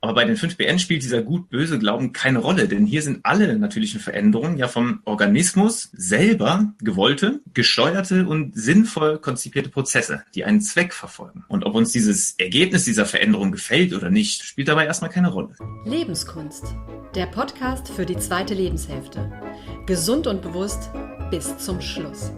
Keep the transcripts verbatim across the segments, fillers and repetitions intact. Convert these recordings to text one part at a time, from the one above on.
Aber bei den fünf B N spielt dieser gut-böse Glauben keine Rolle, denn hier sind alle natürlichen Veränderungen ja vom Organismus selber gewollte, gesteuerte und sinnvoll konzipierte Prozesse, die einen Zweck verfolgen. Und ob uns dieses Ergebnis dieser Veränderung gefällt oder nicht, spielt dabei erstmal keine Rolle. Lebenskunst, der Podcast für die zweite Lebenshälfte. Gesund und bewusst bis zum Schluss.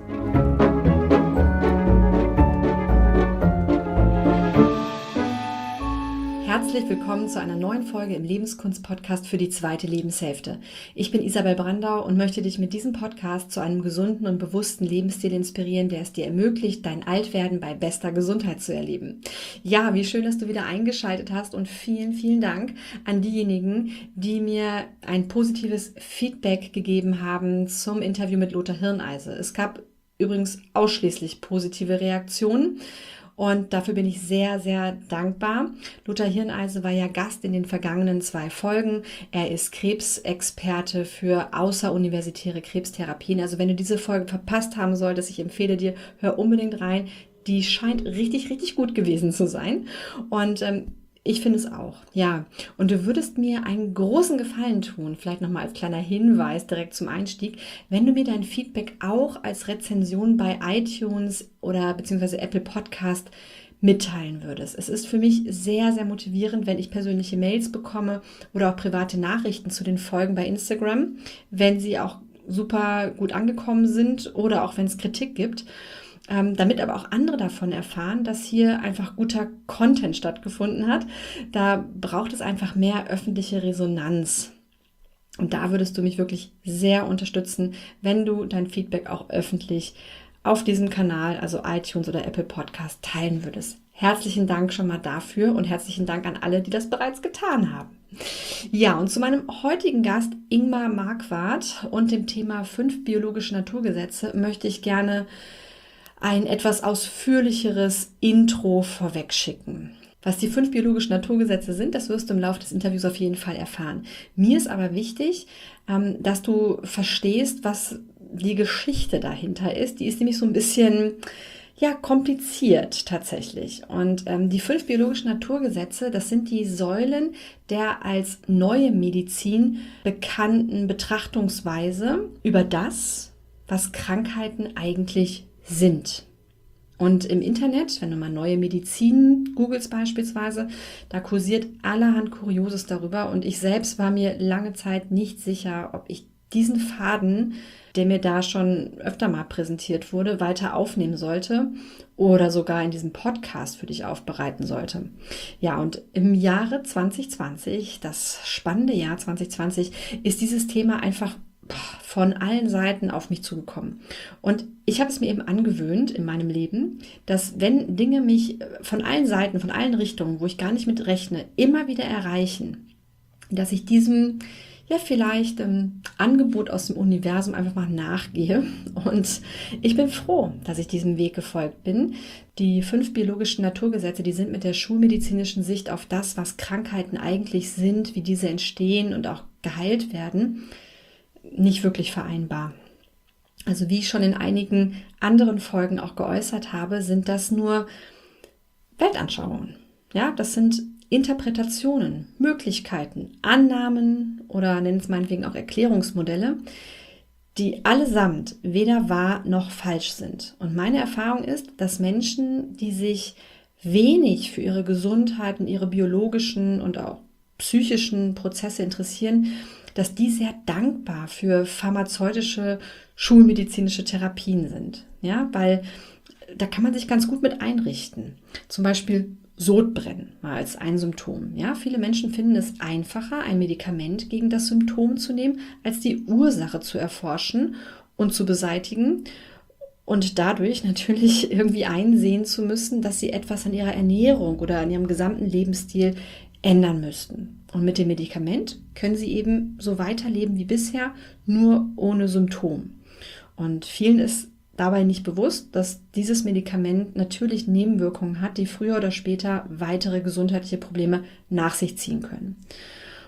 Herzlich willkommen zu einer neuen Folge im Lebenskunst-Podcast für die zweite Lebenshälfte. Ich bin Isabel Brandau und möchte dich mit diesem Podcast zu einem gesunden und bewussten Lebensstil inspirieren, der es dir ermöglicht, dein Altwerden bei bester Gesundheit zu erleben. Ja, wie schön, dass du wieder eingeschaltet hast und vielen, vielen Dank an diejenigen, die mir ein positives Feedback gegeben haben zum Interview mit Lothar Hirneise. Es gab übrigens ausschließlich positive Reaktionen. Und dafür bin ich sehr, sehr dankbar. Lothar Hirneise war ja Gast in den vergangenen zwei Folgen. Er ist Krebsexperte für außeruniversitäre Krebstherapien. Also wenn du diese Folge verpasst haben solltest, ich empfehle dir, hör unbedingt rein. Die scheint richtig, richtig gut gewesen zu sein. Und ähm, ich finde es auch, ja. Und du würdest mir einen großen Gefallen tun, vielleicht nochmal als kleiner Hinweis direkt zum Einstieg, wenn du mir dein Feedback auch als Rezension bei iTunes oder beziehungsweise Apple Podcast mitteilen würdest. Es ist für mich sehr, sehr motivierend, wenn ich persönliche Mails bekomme oder auch private Nachrichten zu den Folgen bei Instagram, wenn sie auch super gut angekommen sind oder auch wenn es Kritik gibt. Ähm, damit aber auch andere davon erfahren, dass hier einfach guter Content stattgefunden hat. Da braucht es einfach mehr öffentliche Resonanz. Und da würdest du mich wirklich sehr unterstützen, wenn du dein Feedback auch öffentlich auf diesem Kanal, also iTunes oder Apple Podcast, teilen würdest. Herzlichen Dank schon mal dafür und herzlichen Dank an alle, die das bereits getan haben. Ja, und zu meinem heutigen Gast Ingmar Marquardt und dem Thema fünf biologische Naturgesetze möchte ich gerne ein etwas ausführlicheres Intro vorwegschicken. Was die fünf biologischen Naturgesetze sind, das wirst du im Laufe des Interviews auf jeden Fall erfahren. Mir ist aber wichtig, dass du verstehst, was die Geschichte dahinter ist. Die ist nämlich so ein bisschen ja, kompliziert tatsächlich. Und ähm, die fünf biologischen Naturgesetze, das sind die Säulen der als neue Medizin bekannten Betrachtungsweise über das, was Krankheiten eigentlich sind. Und im Internet, wenn du mal neue Medizin googelst beispielsweise, da kursiert allerhand Kurioses darüber und ich selbst war mir lange Zeit nicht sicher, ob ich diesen Faden, der mir da schon öfter mal präsentiert wurde, weiter aufnehmen sollte oder sogar in diesem Podcast für dich aufbereiten sollte. Ja, und im Jahre zwanzig zwanzig, das spannende Jahr zwanzig zwanzig, ist dieses Thema einfach von allen Seiten auf mich zugekommen. Und ich habe es mir eben angewöhnt in meinem Leben, dass wenn Dinge mich von allen Seiten, von allen Richtungen, wo ich gar nicht mit rechne, immer wieder erreichen, dass ich diesem ja vielleicht ähm, Angebot aus dem Universum einfach mal nachgehe. Und ich bin froh, dass ich diesem Weg gefolgt bin. Die fünf biologischen Naturgesetze, die sind mit der schulmedizinischen Sicht auf das, was Krankheiten eigentlich sind, wie diese entstehen und auch geheilt werden, nicht wirklich vereinbar. Also wie ich schon in einigen anderen Folgen auch geäußert habe, sind das nur Weltanschauungen. Ja, das sind Interpretationen, Möglichkeiten, Annahmen oder nennen es meinetwegen auch Erklärungsmodelle, die allesamt weder wahr noch falsch sind. Und meine Erfahrung ist, dass Menschen, die sich wenig für ihre Gesundheit und ihre biologischen und auch psychischen Prozesse interessieren, dass die sehr dankbar für pharmazeutische, schulmedizinische Therapien sind. Ja, weil da kann man sich ganz gut mit einrichten. Zum Beispiel Sodbrennen mal als ein Symptom. Ja, viele Menschen finden es einfacher, ein Medikament gegen das Symptom zu nehmen, als die Ursache zu erforschen und zu beseitigen und dadurch natürlich irgendwie einsehen zu müssen, dass sie etwas an ihrer Ernährung oder an ihrem gesamten Lebensstil ändern müssten. Und mit dem Medikament können sie eben so weiterleben wie bisher, nur ohne Symptom. Und vielen ist dabei nicht bewusst, dass dieses Medikament natürlich Nebenwirkungen hat, die früher oder später weitere gesundheitliche Probleme nach sich ziehen können.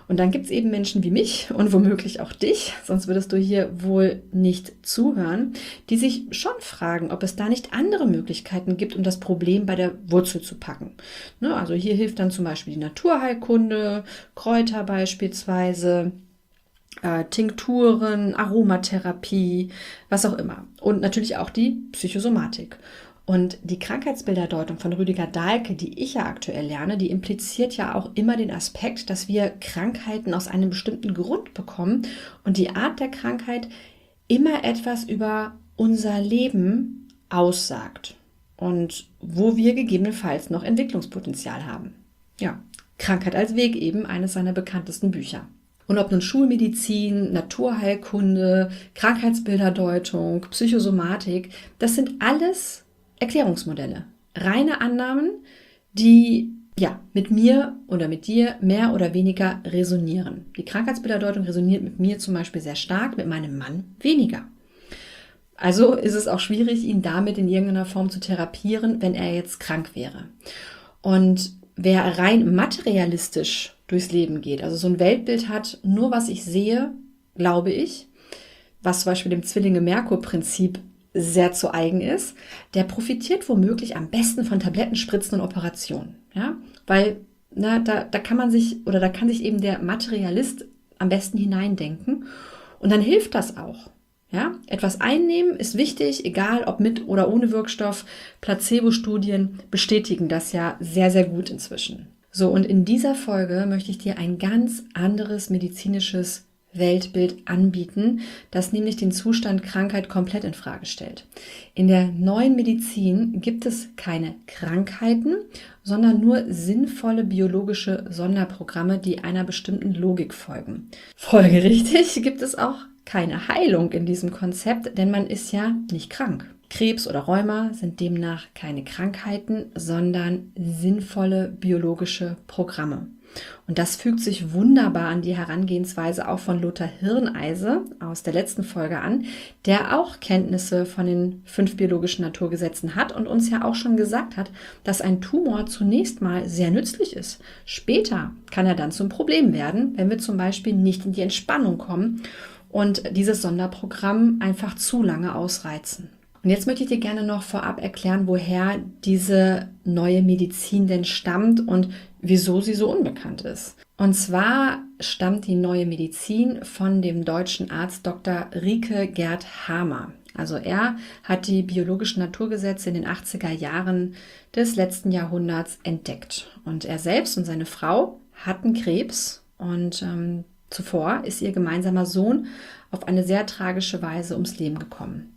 Und dann gibt es eben Menschen wie mich und womöglich auch dich, sonst würdest du hier wohl nicht zuhören, die sich schon fragen, ob es da nicht andere Möglichkeiten gibt, um das Problem bei der Wurzel zu packen. Ne, also hier hilft dann zum Beispiel die Naturheilkunde, Kräuter beispielsweise, äh, Tinkturen, Aromatherapie, was auch immer. Und natürlich auch die Psychosomatik. Und die Krankheitsbilderdeutung von Rüdiger Dahlke, die ich ja aktuell lerne, die impliziert ja auch immer den Aspekt, dass wir Krankheiten aus einem bestimmten Grund bekommen und die Art der Krankheit immer etwas über unser Leben aussagt und wo wir gegebenenfalls noch Entwicklungspotenzial haben. Ja, Krankheit als Weg eben, eines seiner bekanntesten Bücher. Und ob nun Schulmedizin, Naturheilkunde, Krankheitsbilderdeutung, Psychosomatik, das sind alles Erklärungsmodelle, reine Annahmen, die ja mit mir oder mit dir mehr oder weniger resonieren. Die Krankheitsbilderdeutung resoniert mit mir zum Beispiel sehr stark, mit meinem Mann weniger. Also ist es auch schwierig, ihn damit in irgendeiner Form zu therapieren, wenn er jetzt krank wäre. Und wer rein materialistisch durchs Leben geht, also so ein Weltbild hat, nur was ich sehe, glaube ich, was zum Beispiel dem Zwillinge-Merkur-Prinzip sehr zu eigen ist, der profitiert womöglich am besten von Tabletten, Spritzen und Operationen. Ja? Weil na, da, da kann man sich oder da kann sich eben der Materialist am besten hineindenken und dann hilft das auch. Ja? Etwas einnehmen ist wichtig, egal ob mit oder ohne Wirkstoff. Placebo-Studien bestätigen das ja sehr, sehr gut inzwischen. So, und in dieser Folge möchte ich dir ein ganz anderes medizinisches Weltbild anbieten, das nämlich den Zustand Krankheit komplett in Frage stellt. In der neuen Medizin gibt es keine Krankheiten, sondern nur sinnvolle biologische Sonderprogramme, die einer bestimmten Logik folgen. Folgerichtig gibt es auch keine Heilung in diesem Konzept, denn man ist ja nicht krank. Krebs oder Rheuma sind demnach keine Krankheiten, sondern sinnvolle biologische Programme. Und das fügt sich wunderbar an die Herangehensweise auch von Lothar Hirneise aus der letzten Folge an, der auch Kenntnisse von den fünf biologischen Naturgesetzen hat und uns ja auch schon gesagt hat, dass ein Tumor zunächst mal sehr nützlich ist. Später kann er dann zum Problem werden, wenn wir zum Beispiel nicht in die Entspannung kommen und dieses Sonderprogramm einfach zu lange ausreizen. Und jetzt möchte ich dir gerne noch vorab erklären, woher diese neue Medizin denn stammt und wieso sie so unbekannt ist. Und zwar stammt die neue Medizin von dem deutschen Arzt Doktor Rike Gerd Hamer. Also er hat die biologischen Naturgesetze in den achtziger Jahren des letzten Jahrhunderts entdeckt. Und er selbst und seine Frau hatten Krebs und ähm, zuvor ist ihr gemeinsamer Sohn auf eine sehr tragische Weise ums Leben gekommen.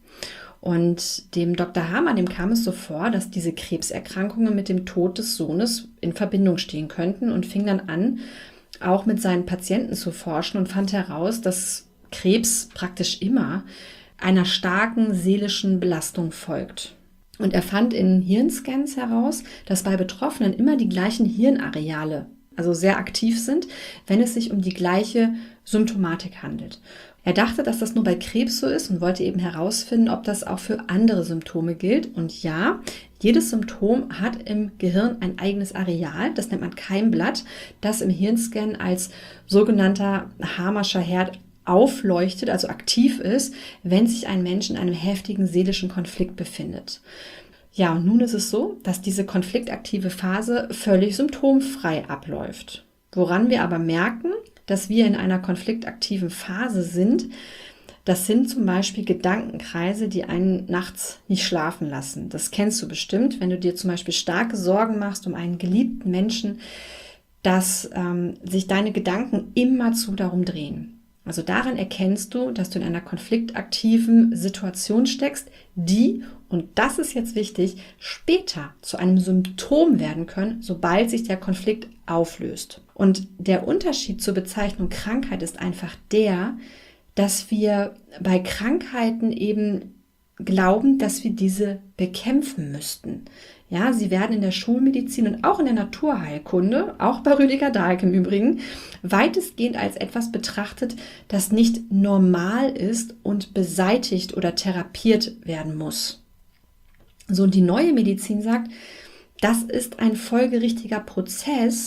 Und dem Doktor Hamer, dem kam es so vor, dass diese Krebserkrankungen mit dem Tod des Sohnes in Verbindung stehen könnten und fing dann an, auch mit seinen Patienten zu forschen und fand heraus, dass Krebs praktisch immer einer starken seelischen Belastung folgt. Und er fand in Hirnscans heraus, dass bei Betroffenen immer die gleichen Hirnareale, also sehr aktiv sind, wenn es sich um die gleiche Symptomatik handelt. Er dachte, dass das nur bei Krebs so ist und wollte eben herausfinden, ob das auch für andere Symptome gilt. Und ja, jedes Symptom hat im Gehirn ein eigenes Areal, das nennt man Keimblatt, das im Hirnscan als sogenannter Hamerscher Herd aufleuchtet, also aktiv ist, wenn sich ein Mensch in einem heftigen seelischen Konflikt befindet. Ja, und nun ist es so, dass diese konfliktaktive Phase völlig symptomfrei abläuft. Woran wir aber merken, dass wir in einer konfliktaktiven Phase sind, das sind zum Beispiel Gedankenkreise, die einen nachts nicht schlafen lassen. Das kennst du bestimmt, wenn du dir zum Beispiel starke Sorgen machst um einen geliebten Menschen, dass ähm, sich deine Gedanken immerzu darum drehen. Also daran erkennst du, dass du in einer konfliktaktiven Situation steckst, die, und das ist jetzt wichtig, später zu einem Symptom werden können, sobald sich der Konflikt auflöst. Und der Unterschied zur Bezeichnung Krankheit ist einfach der, dass wir bei Krankheiten eben glauben, dass wir diese bekämpfen müssten. Ja, sie werden in der Schulmedizin und auch in der Naturheilkunde, auch bei Rüdiger Dahlke im Übrigen, weitestgehend als etwas betrachtet, das nicht normal ist und beseitigt oder therapiert werden muss. So, und die neue Medizin sagt, das ist ein folgerichtiger Prozess,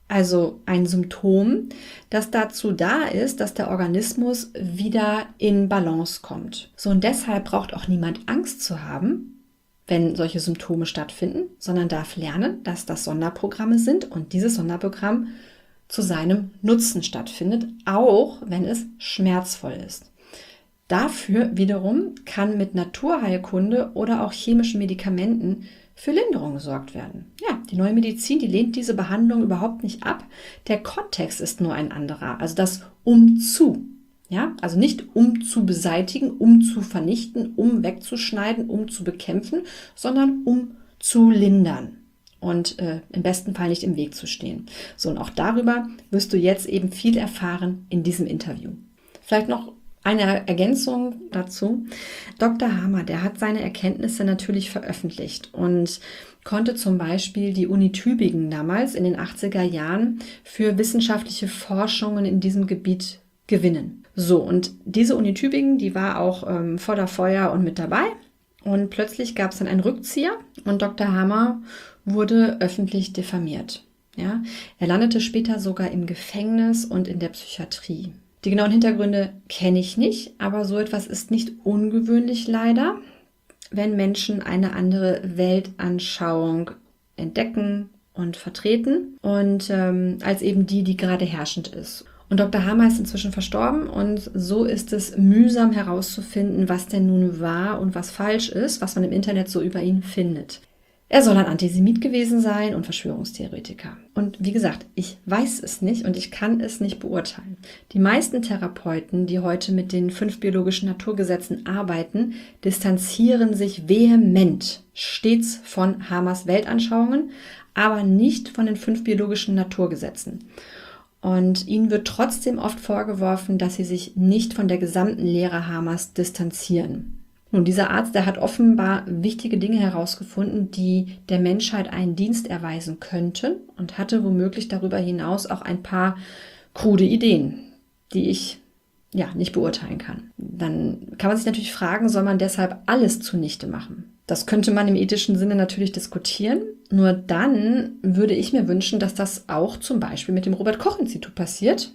Also ein Symptom, das dazu da ist, dass der Organismus wieder in Balance kommt. So, und deshalb braucht auch niemand Angst zu haben, wenn solche Symptome stattfinden, sondern darf lernen, dass das Sonderprogramme sind und dieses Sonderprogramm zu seinem Nutzen stattfindet, auch wenn es schmerzvoll ist. Dafür wiederum kann mit Naturheilkunde oder auch chemischen Medikamenten für Linderung gesorgt werden. Ja, die neue Medizin, die lehnt diese Behandlung überhaupt nicht ab. Der Kontext ist nur ein anderer, also das um zu. Ja, also nicht um zu beseitigen, um zu vernichten, um wegzuschneiden, um zu bekämpfen, sondern um zu lindern und äh, im besten Fall nicht im Weg zu stehen. So, und auch darüber wirst du jetzt eben viel erfahren in diesem Interview. Vielleicht noch eine Ergänzung dazu. Doktor Hamer, der hat seine Erkenntnisse natürlich veröffentlicht und konnte zum Beispiel die Uni Tübingen damals in den achtziger Jahren für wissenschaftliche Forschungen in diesem Gebiet gewinnen. So, und diese Uni Tübingen, die war auch ähm, Feuer Feuer und mit dabei. Und plötzlich gab es dann einen Rückzieher und Doktor Hamer wurde öffentlich diffamiert. Ja? Er landete später sogar im Gefängnis und in der Psychiatrie. Die genauen Hintergründe kenne ich nicht, aber so etwas ist nicht ungewöhnlich leider, wenn Menschen eine andere Weltanschauung entdecken und vertreten und ähm, als eben die, die gerade herrschend ist. Und Doktor Hamer ist inzwischen verstorben und so ist es mühsam herauszufinden, was denn nun wahr und was falsch ist, was man im Internet so über ihn findet. Er soll ein Antisemit gewesen sein und Verschwörungstheoretiker. Und wie gesagt, ich weiß es nicht und ich kann es nicht beurteilen. Die meisten Therapeuten, die heute mit den fünf biologischen Naturgesetzen arbeiten, distanzieren sich vehement stets von Hamers Weltanschauungen, aber nicht von den fünf biologischen Naturgesetzen. Und ihnen wird trotzdem oft vorgeworfen, dass sie sich nicht von der gesamten Lehre Hamers distanzieren. Nun, dieser Arzt, der hat offenbar wichtige Dinge herausgefunden, die der Menschheit einen Dienst erweisen könnten und hatte womöglich darüber hinaus auch ein paar krude Ideen, die ich ja nicht beurteilen kann. Dann kann man sich natürlich fragen, soll man deshalb alles zunichte machen? Das könnte man im ethischen Sinne natürlich diskutieren. Nur dann würde ich mir wünschen, dass das auch zum Beispiel mit dem Robert-Koch-Institut passiert.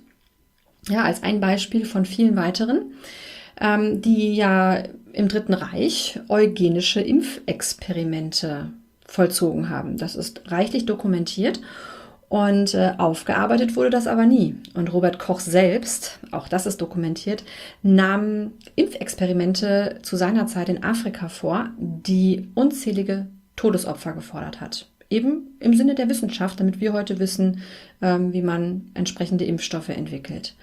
Ja, als ein Beispiel von vielen weiteren, ähm, die ja im Dritten Reich eugenische Impfexperimente vollzogen haben. Das ist reichlich dokumentiert und äh, aufgearbeitet wurde das aber nie. Und Robert Koch selbst, auch das ist dokumentiert, nahm Impfexperimente zu seiner Zeit in Afrika vor, die unzählige Todesopfer gefordert hat. Eben im Sinne der Wissenschaft, damit wir heute wissen, ähm, wie man entsprechende Impfstoffe entwickelt.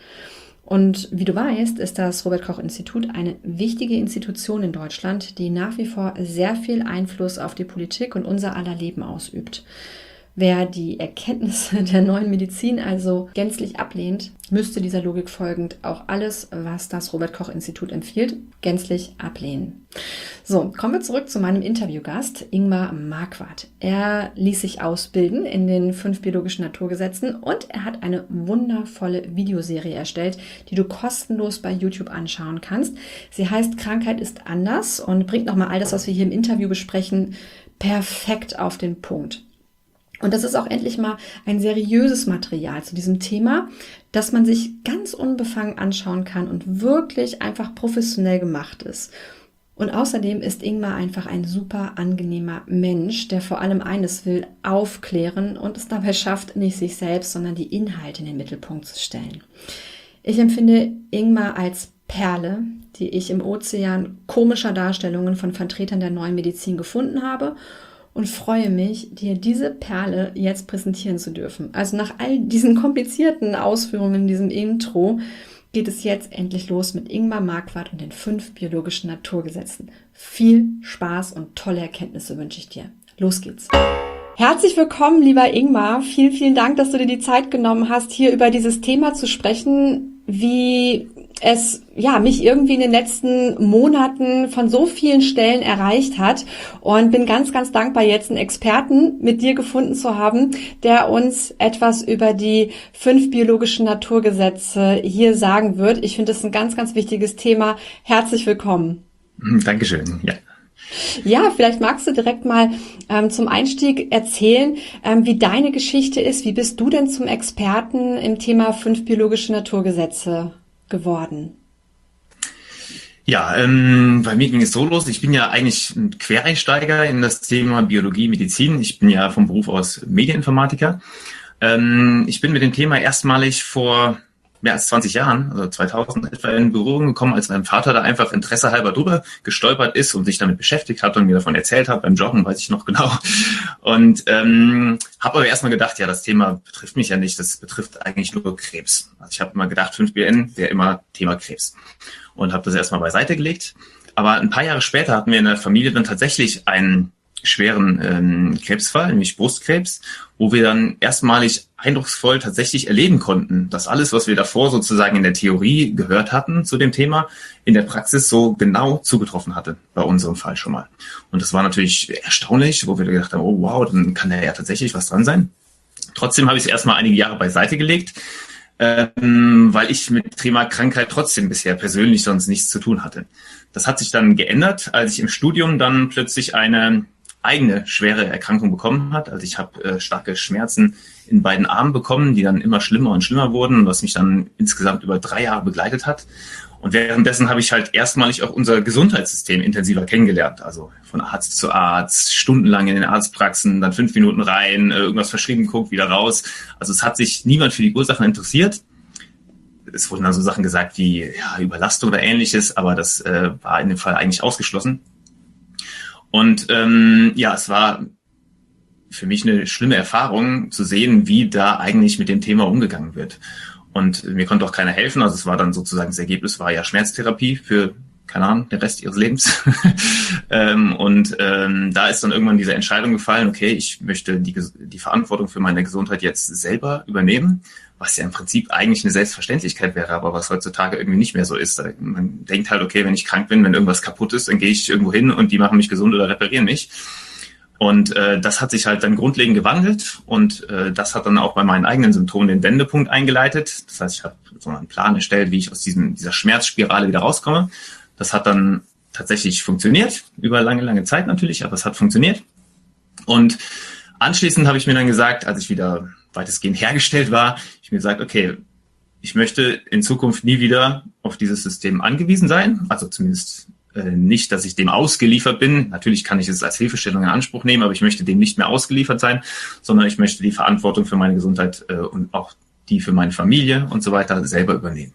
Und wie du weißt, ist das Robert-Koch-Institut eine wichtige Institution in Deutschland, die nach wie vor sehr viel Einfluss auf die Politik und unser aller Leben ausübt. Wer die Erkenntnisse der neuen Medizin also gänzlich ablehnt, müsste dieser Logik folgend auch alles, was das Robert-Koch-Institut empfiehlt, gänzlich ablehnen. So, kommen wir zurück zu meinem Interviewgast, Ingmar Marquardt. Er ließ sich ausbilden in den fünf biologischen Naturgesetzen und er hat eine wundervolle Videoserie erstellt, die du kostenlos bei YouTube anschauen kannst. Sie heißt Krankheit ist anders und bringt nochmal all das, was wir hier im Interview besprechen, perfekt auf den Punkt. Und das ist auch endlich mal ein seriöses Material zu diesem Thema, das man sich ganz unbefangen anschauen kann und wirklich einfach professionell gemacht ist. Und außerdem ist Ingmar einfach ein super angenehmer Mensch, der vor allem eines will, aufklären und es dabei schafft, nicht sich selbst, sondern die Inhalte in den Mittelpunkt zu stellen. Ich empfinde Ingmar als Perle, die ich im Ozean komischer Darstellungen von Vertretern der neuen Medizin gefunden habe, und freue mich, dir diese Perle jetzt präsentieren zu dürfen. Also nach all diesen komplizierten Ausführungen in diesem Intro geht es jetzt endlich los mit Ingmar Marquardt und den fünf biologischen Naturgesetzen. Viel Spaß und tolle Erkenntnisse wünsche ich dir. Los geht's. Herzlich willkommen, lieber Ingmar. Vielen, vielen Dank, dass du dir die Zeit genommen hast, hier über dieses Thema zu sprechen, wie es ja mich irgendwie in den letzten Monaten von so vielen Stellen erreicht hat, und bin ganz, ganz dankbar, jetzt einen Experten mit dir gefunden zu haben, der uns etwas über die fünf biologischen Naturgesetze hier sagen wird. Ich finde das ein ganz, ganz wichtiges Thema. Herzlich willkommen. Dankeschön. Ja. Ja, vielleicht magst du direkt mal ähm, zum Einstieg erzählen, ähm, wie deine Geschichte ist. Wie bist du denn zum Experten im Thema fünf biologische Naturgesetze geworden? Ja, ähm, bei mir ging es so los. Ich bin ja eigentlich ein Quereinsteiger in das Thema Biologie, Medizin. Ich bin ja vom Beruf aus Medieninformatiker. Ähm, ich bin mit dem Thema erstmalig vor mehr als zwanzig Jahren, also zweitausend etwa, in Berührung gekommen, als mein Vater da einfach Interesse halber drüber gestolpert ist und sich damit beschäftigt hat und mir davon erzählt hat, beim Joggen, weiß ich noch genau. Und ähm, habe aber erstmal gedacht, ja, das Thema betrifft mich ja nicht, das betrifft eigentlich nur Krebs. Also ich habe immer gedacht, fünf B N wäre immer Thema Krebs. Und habe das erstmal beiseite gelegt. Aber ein paar Jahre später hatten wir in der Familie dann tatsächlich einen schweren ähm, Krebsfall, nämlich Brustkrebs, wo wir dann erstmalig eindrucksvoll tatsächlich erleben konnten, dass alles, was wir davor sozusagen in der Theorie gehört hatten zu dem Thema, in der Praxis so genau zugetroffen hatte, bei unserem Fall schon mal. Und das war natürlich erstaunlich, wo wir gedacht haben, oh wow, dann kann da ja tatsächlich was dran sein. Trotzdem habe ich es erstmal einige Jahre beiseite gelegt, ähm, weil ich mit Thema Krankheit trotzdem bisher persönlich sonst nichts zu tun hatte. Das hat sich dann geändert, als ich im Studium dann plötzlich eine eigene schwere Erkrankung bekommen hat. Also ich habe äh, starke Schmerzen in beiden Armen bekommen, die dann immer schlimmer und schlimmer wurden, was mich dann insgesamt über drei Jahre begleitet hat. Und währenddessen habe ich halt erstmalig auch unser Gesundheitssystem intensiver kennengelernt. Also von Arzt zu Arzt, stundenlang in den Arztpraxen, dann fünf Minuten rein, irgendwas verschrieben geguckt, wieder raus. Also es hat sich niemand für die Ursachen interessiert. Es wurden dann so Sachen gesagt wie ja, Überlastung oder Ähnliches, aber das äh, war in dem Fall eigentlich ausgeschlossen. Und ähm, ja, es war für mich eine schlimme Erfahrung zu sehen, wie da eigentlich mit dem Thema umgegangen wird. Und mir konnte auch keiner helfen. Also es war dann sozusagen, das Ergebnis war ja Schmerztherapie für, keine Ahnung, den Rest ihres Lebens. ähm, und ähm, da ist dann irgendwann diese Entscheidung gefallen, okay, ich möchte die, die Verantwortung für meine Gesundheit jetzt selber übernehmen, was ja im Prinzip eigentlich eine Selbstverständlichkeit wäre, aber was heutzutage irgendwie nicht mehr so ist. Man denkt halt, okay, wenn ich krank bin, wenn irgendwas kaputt ist, dann gehe ich irgendwo hin und die machen mich gesund oder reparieren mich. Und äh, das hat sich halt dann grundlegend gewandelt und äh, das hat dann auch bei meinen eigenen Symptomen den Wendepunkt eingeleitet. Das heißt, ich habe so einen Plan erstellt, wie ich aus diesem, dieser Schmerzspirale wieder rauskomme. Das hat dann tatsächlich funktioniert, über lange, lange Zeit natürlich, aber es hat funktioniert. Und anschließend habe ich mir dann gesagt, als ich wieder weitestgehend hergestellt war, ich mir gesagt, okay, ich möchte in Zukunft nie wieder auf dieses System angewiesen sein, also zumindest nicht, dass ich dem ausgeliefert bin. Natürlich kann ich es als Hilfestellung in Anspruch nehmen, aber ich möchte dem nicht mehr ausgeliefert sein, sondern ich möchte die Verantwortung für meine Gesundheit äh, und auch die für meine Familie und so weiter selber übernehmen.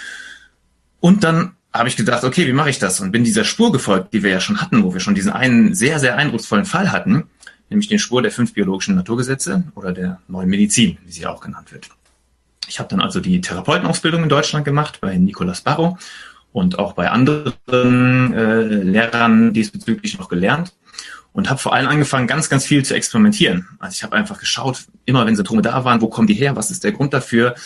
Und dann habe ich gedacht, okay, wie mache ich das? Und bin dieser Spur gefolgt, die wir ja schon hatten, wo wir schon diesen einen sehr, sehr eindrucksvollen Fall hatten, nämlich den Spur der fünf biologischen Naturgesetze oder der neuen Medizin, wie sie auch genannt wird. Ich habe dann also die Therapeutenausbildung in Deutschland gemacht bei Nicolas Barrow und auch bei anderen äh, Lehrern diesbezüglich noch gelernt und habe vor allem angefangen, ganz, ganz viel zu experimentieren. Also ich habe einfach geschaut, immer wenn Symptome da waren, wo kommen die her, was ist der Grund dafür,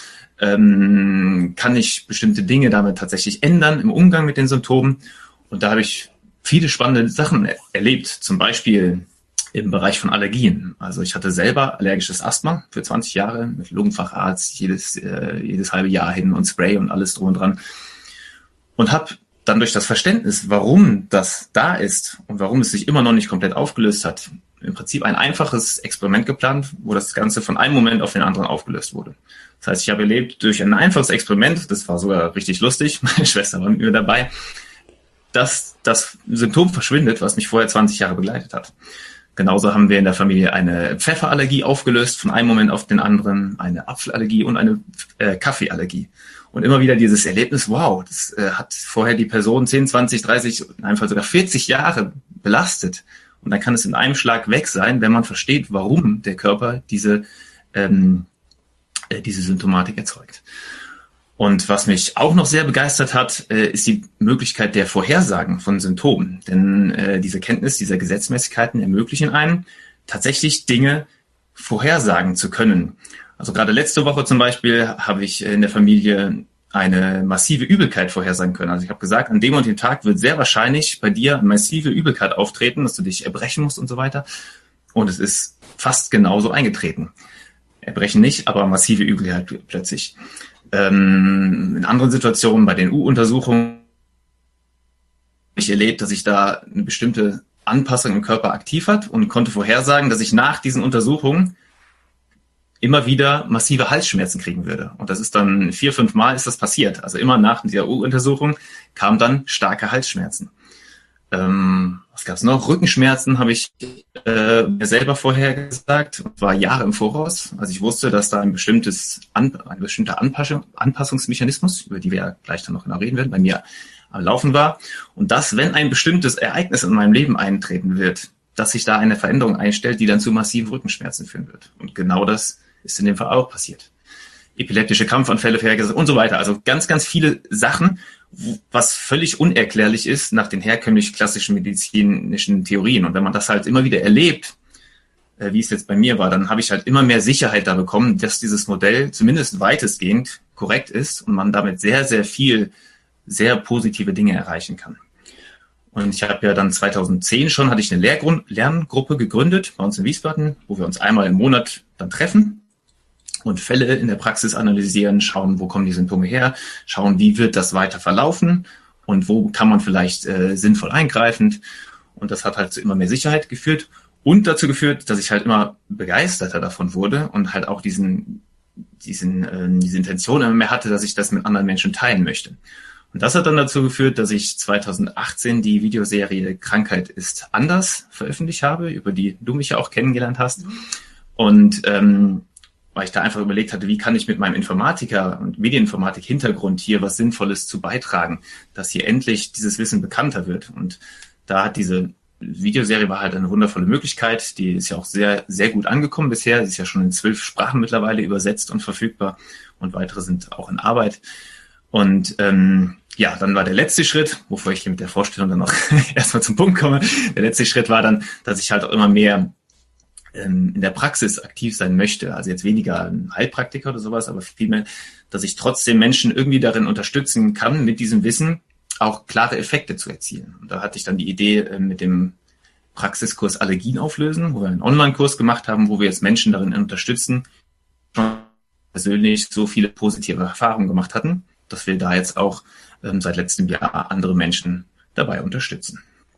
ähm, kann ich bestimmte Dinge damit tatsächlich ändern im Umgang mit den Symptomen. Und da habe ich viele spannende Sachen er- erlebt, zum Beispiel im Bereich von Allergien. Also ich hatte selber allergisches Asthma für zwanzig Jahre mit Lungenfacharzt, jedes, äh, jedes halbe Jahr hin und Spray und alles drum und dran. Und habe dann durch das Verständnis, warum das da ist und warum es sich immer noch nicht komplett aufgelöst hat, im Prinzip ein einfaches Experiment geplant, wo das Ganze von einem Moment auf den anderen aufgelöst wurde. Das heißt, ich habe erlebt durch ein einfaches Experiment, das war sogar richtig lustig, meine Schwester war mit mir dabei, dass das Symptom verschwindet, was mich vorher zwanzig Jahre begleitet hat. Genauso haben wir in der Familie eine Pfefferallergie aufgelöst, von einem Moment auf den anderen, eine Apfelallergie und eine äh, Kaffeeallergie. Und immer wieder dieses Erlebnis, wow, das äh, hat vorher die Person zehn, zwanzig, dreißig, in einem Fall sogar vierzig Jahre belastet. Und dann kann es in einem Schlag weg sein, wenn man versteht, warum der Körper diese, ähm, äh, diese Symptomatik erzeugt. Und was mich auch noch sehr begeistert hat, äh, ist die Möglichkeit der Vorhersagen von Symptomen. Denn äh, diese Kenntnis dieser Gesetzmäßigkeiten ermöglichen einem, tatsächlich Dinge vorhersagen zu können. Also gerade letzte Woche zum Beispiel habe ich in der Familie eine massive Übelkeit vorhersagen können. Also ich habe gesagt, an dem und dem Tag wird sehr wahrscheinlich bei dir eine massive Übelkeit auftreten, dass du dich erbrechen musst und so weiter. Und es ist fast genauso eingetreten. Erbrechen nicht, aber massive Übelkeit plötzlich. Ähm, in anderen Situationen, bei den U-Untersuchungen, habe ich erlebt, dass ich da eine bestimmte Anpassung im Körper aktiv hat und konnte vorhersagen, dass ich nach diesen Untersuchungen immer wieder massive Halsschmerzen kriegen würde. Und das ist dann vier, fünf Mal ist das passiert. Also immer nach dieser U-Untersuchung kamen dann starke Halsschmerzen. Ähm, was gab's noch? Rückenschmerzen habe ich äh, mir selber vorher gesagt, war Jahre im Voraus. Also ich wusste, dass da ein bestimmtes An- ein bestimmter Anpassung, Anpassungsmechanismus, über die wir ja gleich dann noch genau reden werden, bei mir am Laufen war. Und dass, wenn ein bestimmtes Ereignis in meinem Leben eintreten wird, dass sich da eine Veränderung einstellt, die dann zu massiven Rückenschmerzen führen wird. Und genau das ist in dem Fall auch passiert. Epileptische Krampfanfälle vorhergesagt und so weiter. Also ganz, ganz viele Sachen, was völlig unerklärlich ist nach den herkömmlich klassischen medizinischen Theorien. Und wenn man das halt immer wieder erlebt, äh, wie es jetzt bei mir war, dann habe ich halt immer mehr Sicherheit da bekommen, dass dieses Modell zumindest weitestgehend korrekt ist und man damit sehr, sehr viel, sehr positive Dinge erreichen kann. Und ich habe ja dann zweitausendzehn schon, hatte ich eine Lehrgrund- Lerngruppe gegründet bei uns in Wiesbaden, wo wir uns einmal im Monat dann treffen und Fälle in der Praxis analysieren, schauen, wo kommen die Symptome her, schauen, wie wird das weiter verlaufen und wo kann man vielleicht äh, sinnvoll eingreifen. Und das hat halt zu immer mehr Sicherheit geführt und dazu geführt, dass ich halt immer begeisterter davon wurde und halt auch diesen, diesen, äh, diese Intention immer mehr hatte, dass ich das mit anderen Menschen teilen möchte. Und das hat dann dazu geführt, dass ich zweitausendachtzehn die Videoserie Krankheit ist anders veröffentlicht habe, über die du mich ja auch kennengelernt hast. Und ähm, weil ich da einfach überlegt hatte, wie kann ich mit meinem Informatiker- und Medieninformatik-Hintergrund hier was Sinnvolles zu beitragen, dass hier endlich dieses Wissen bekannter wird. Und da hat diese Videoserie war halt eine wundervolle Möglichkeit. Die ist ja auch sehr, sehr gut angekommen bisher. Sie ist ja schon in zwölf Sprachen mittlerweile übersetzt und verfügbar und weitere sind auch in Arbeit. Und ähm, ja, dann war der letzte Schritt, wovor ich hier mit der Vorstellung dann noch erstmal zum Punkt komme. Der letzte Schritt war dann, dass ich halt auch immer mehr in der Praxis aktiv sein möchte, also jetzt weniger ein Heilpraktiker oder sowas, aber vielmehr, dass ich trotzdem Menschen irgendwie darin unterstützen kann, mit diesem Wissen auch klare Effekte zu erzielen. Und da hatte ich dann die Idee mit dem Praxiskurs Allergien auflösen, wo wir einen Online-Kurs gemacht haben, wo wir jetzt Menschen darin unterstützen, schon persönlich so viele positive Erfahrungen gemacht hatten, dass wir da jetzt auch ähm, seit letztem Jahr andere Menschen dabei unterstützen.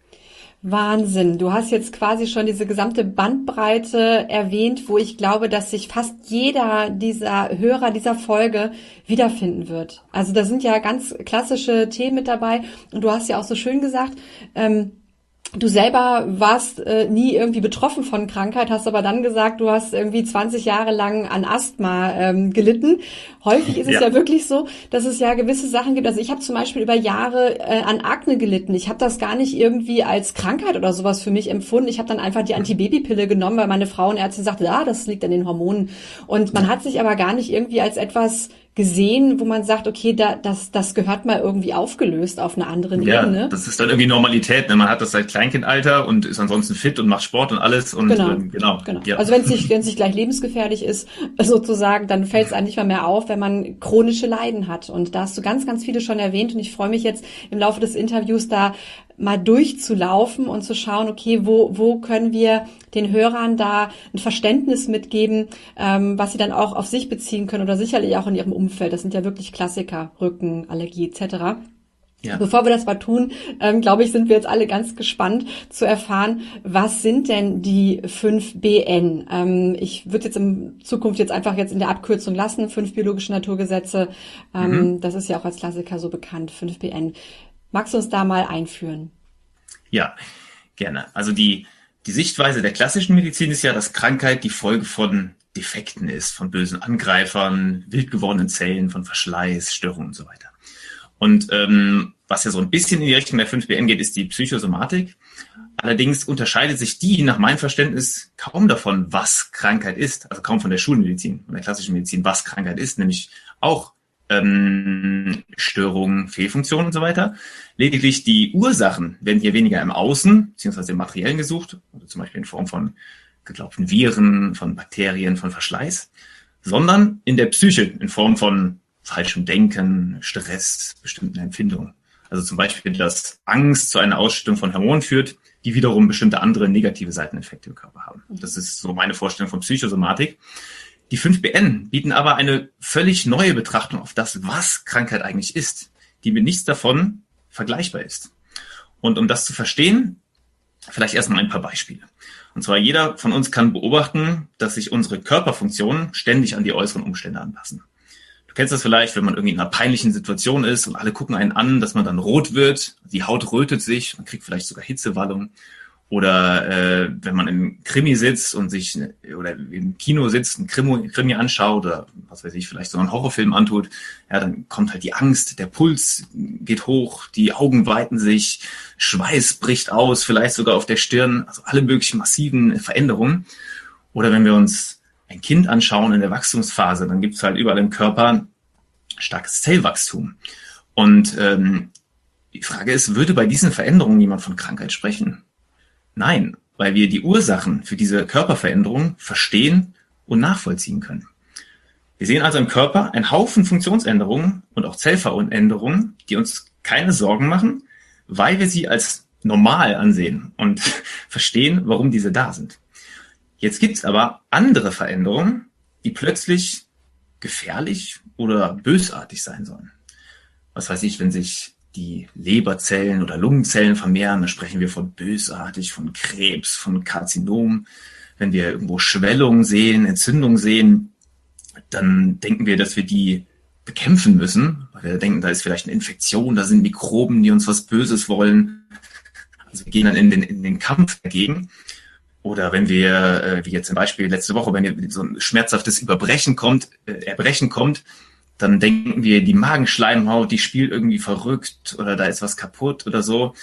Wahnsinn. Du hast jetzt quasi schon diese gesamte Bandbreite erwähnt, wo ich glaube, dass sich fast jeder dieser Hörer dieser Folge wiederfinden wird. Also da sind ja ganz klassische Themen mit dabei. Und du hast ja auch so schön gesagt, ähm, du selber warst äh, nie irgendwie betroffen von Krankheit, hast aber dann gesagt, du hast irgendwie zwanzig Jahre lang an Asthma ähm, gelitten. Häufig ist es ja. ja wirklich so, dass es ja gewisse Sachen gibt. Also ich habe zum Beispiel über Jahre äh, an Akne gelitten. Ich habe das gar nicht irgendwie als Krankheit oder sowas für mich empfunden. Ich habe dann einfach die Antibabypille genommen, weil meine Frauenärztin sagte, ja, das liegt an den Hormonen. Und man hat sich aber gar nicht irgendwie als etwas gesehen, wo man sagt, okay, da, das, das gehört mal irgendwie aufgelöst auf einer anderen ja, Ebene. Das ist dann irgendwie Normalität. Ne? Man hat das seit Kleinkindalter und ist ansonsten fit und macht Sport und alles. Und genau, ähm, genau. genau. Ja. Also wenn es nicht, wenn es nicht gleich lebensgefährlich ist, sozusagen, dann fällt es einem nicht mal mehr auf, wenn man chronische Leiden hat. Und da hast du ganz, ganz viele schon erwähnt. Und ich freue mich jetzt im Laufe des Interviews da mal durchzulaufen und zu schauen, okay, wo, wo können wir den Hörern da ein Verständnis mitgeben, ähm, was sie dann auch auf sich beziehen können oder sicherlich auch in ihrem Umfeld. Das sind ja wirklich Klassiker, Rücken, Allergie et cetera. Ja. Bevor wir das mal tun, ähm, glaube ich, sind wir jetzt alle ganz gespannt zu erfahren, was sind denn die fünf B N? Ähm, ich würde jetzt in Zukunft jetzt einfach jetzt in der Abkürzung lassen, fünf biologische Naturgesetze. Ähm, mhm. Das ist ja auch als Klassiker so bekannt, fünf B N. Magst du uns da mal einführen? Ja, gerne. Also die, die Sichtweise der klassischen Medizin ist ja, dass Krankheit die Folge von Defekten ist, von bösen Angreifern, wild gewordenen Zellen, von Verschleiß, Störungen und so weiter. Und ähm, was ja so ein bisschen in die Richtung der fünf B N geht, ist die Psychosomatik. Allerdings unterscheidet sich die nach meinem Verständnis kaum davon, was Krankheit ist. Also kaum von der Schulmedizin, von der klassischen Medizin, was Krankheit ist, nämlich auch ähm, Störungen, Fehlfunktionen und so weiter. Lediglich die Ursachen werden hier weniger im Außen, beziehungsweise im Materiellen gesucht, also zum Beispiel in Form von geglaubten Viren, von Bakterien, von Verschleiß, sondern in der Psyche, in Form von falschem Denken, Stress, bestimmten Empfindungen. Also zum Beispiel, dass Angst zu einer Ausschüttung von Hormonen führt, die wiederum bestimmte andere negative Seiteneffekte im Körper haben. Das ist so meine Vorstellung von Psychosomatik. Die fünf B N bieten aber eine völlig neue Betrachtung auf das, was Krankheit eigentlich ist, die mit nichts davon vergleichbar ist. Und um das zu verstehen, Vielleicht erstmal ein paar Beispiele. Und zwar jeder von uns kann beobachten, dass sich unsere Körperfunktionen ständig an die äußeren Umstände anpassen. Du kennst das vielleicht, wenn man irgendwie in einer peinlichen Situation ist und alle gucken einen an, dass man dann rot wird, die Haut rötet sich, man kriegt vielleicht sogar Hitzewallung. Oder äh, wenn man im Krimi sitzt und sich oder im Kino sitzt, ein Krimi, Krimi anschaut oder was weiß ich, vielleicht so einen Horrorfilm antut, ja, dann kommt halt die Angst, der Puls geht hoch, die Augen weiten sich, Schweiß bricht aus, vielleicht sogar auf der Stirn, also alle möglichen massiven Veränderungen. Oder wenn wir uns ein Kind anschauen in der Wachstumsphase, dann gibt es halt überall im Körper starkes Zellwachstum. Und ähm, die Frage ist, würde bei diesen Veränderungen jemand von Krankheit sprechen? Nein, weil wir die Ursachen für diese Körperveränderung verstehen und nachvollziehen können. Wir sehen also im Körper einen Haufen Funktionsänderungen und auch Zellveränderungen, die uns keine Sorgen machen, weil wir sie als normal ansehen und verstehen, warum diese da sind. Jetzt gibt es aber andere Veränderungen, die plötzlich gefährlich oder bösartig sein sollen. Was weiß ich, wenn sich die Leberzellen oder Lungenzellen vermehren, dann sprechen wir von bösartig, von Krebs, von Karzinom. Wenn wir irgendwo Schwellungen sehen, Entzündungen sehen, dann denken wir, dass wir die bekämpfen müssen, weil wir denken, da ist vielleicht eine Infektion, da sind Mikroben, die uns was Böses wollen. Also wir gehen dann in den, in den Kampf dagegen. Oder wenn wir, äh, wie jetzt zum Beispiel letzte Woche, wenn hier so ein schmerzhaftes Überbrechen kommt, äh, Erbrechen kommt, dann denken wir, die Magenschleimhaut, die spielt irgendwie verrückt oder da ist was kaputt oder so,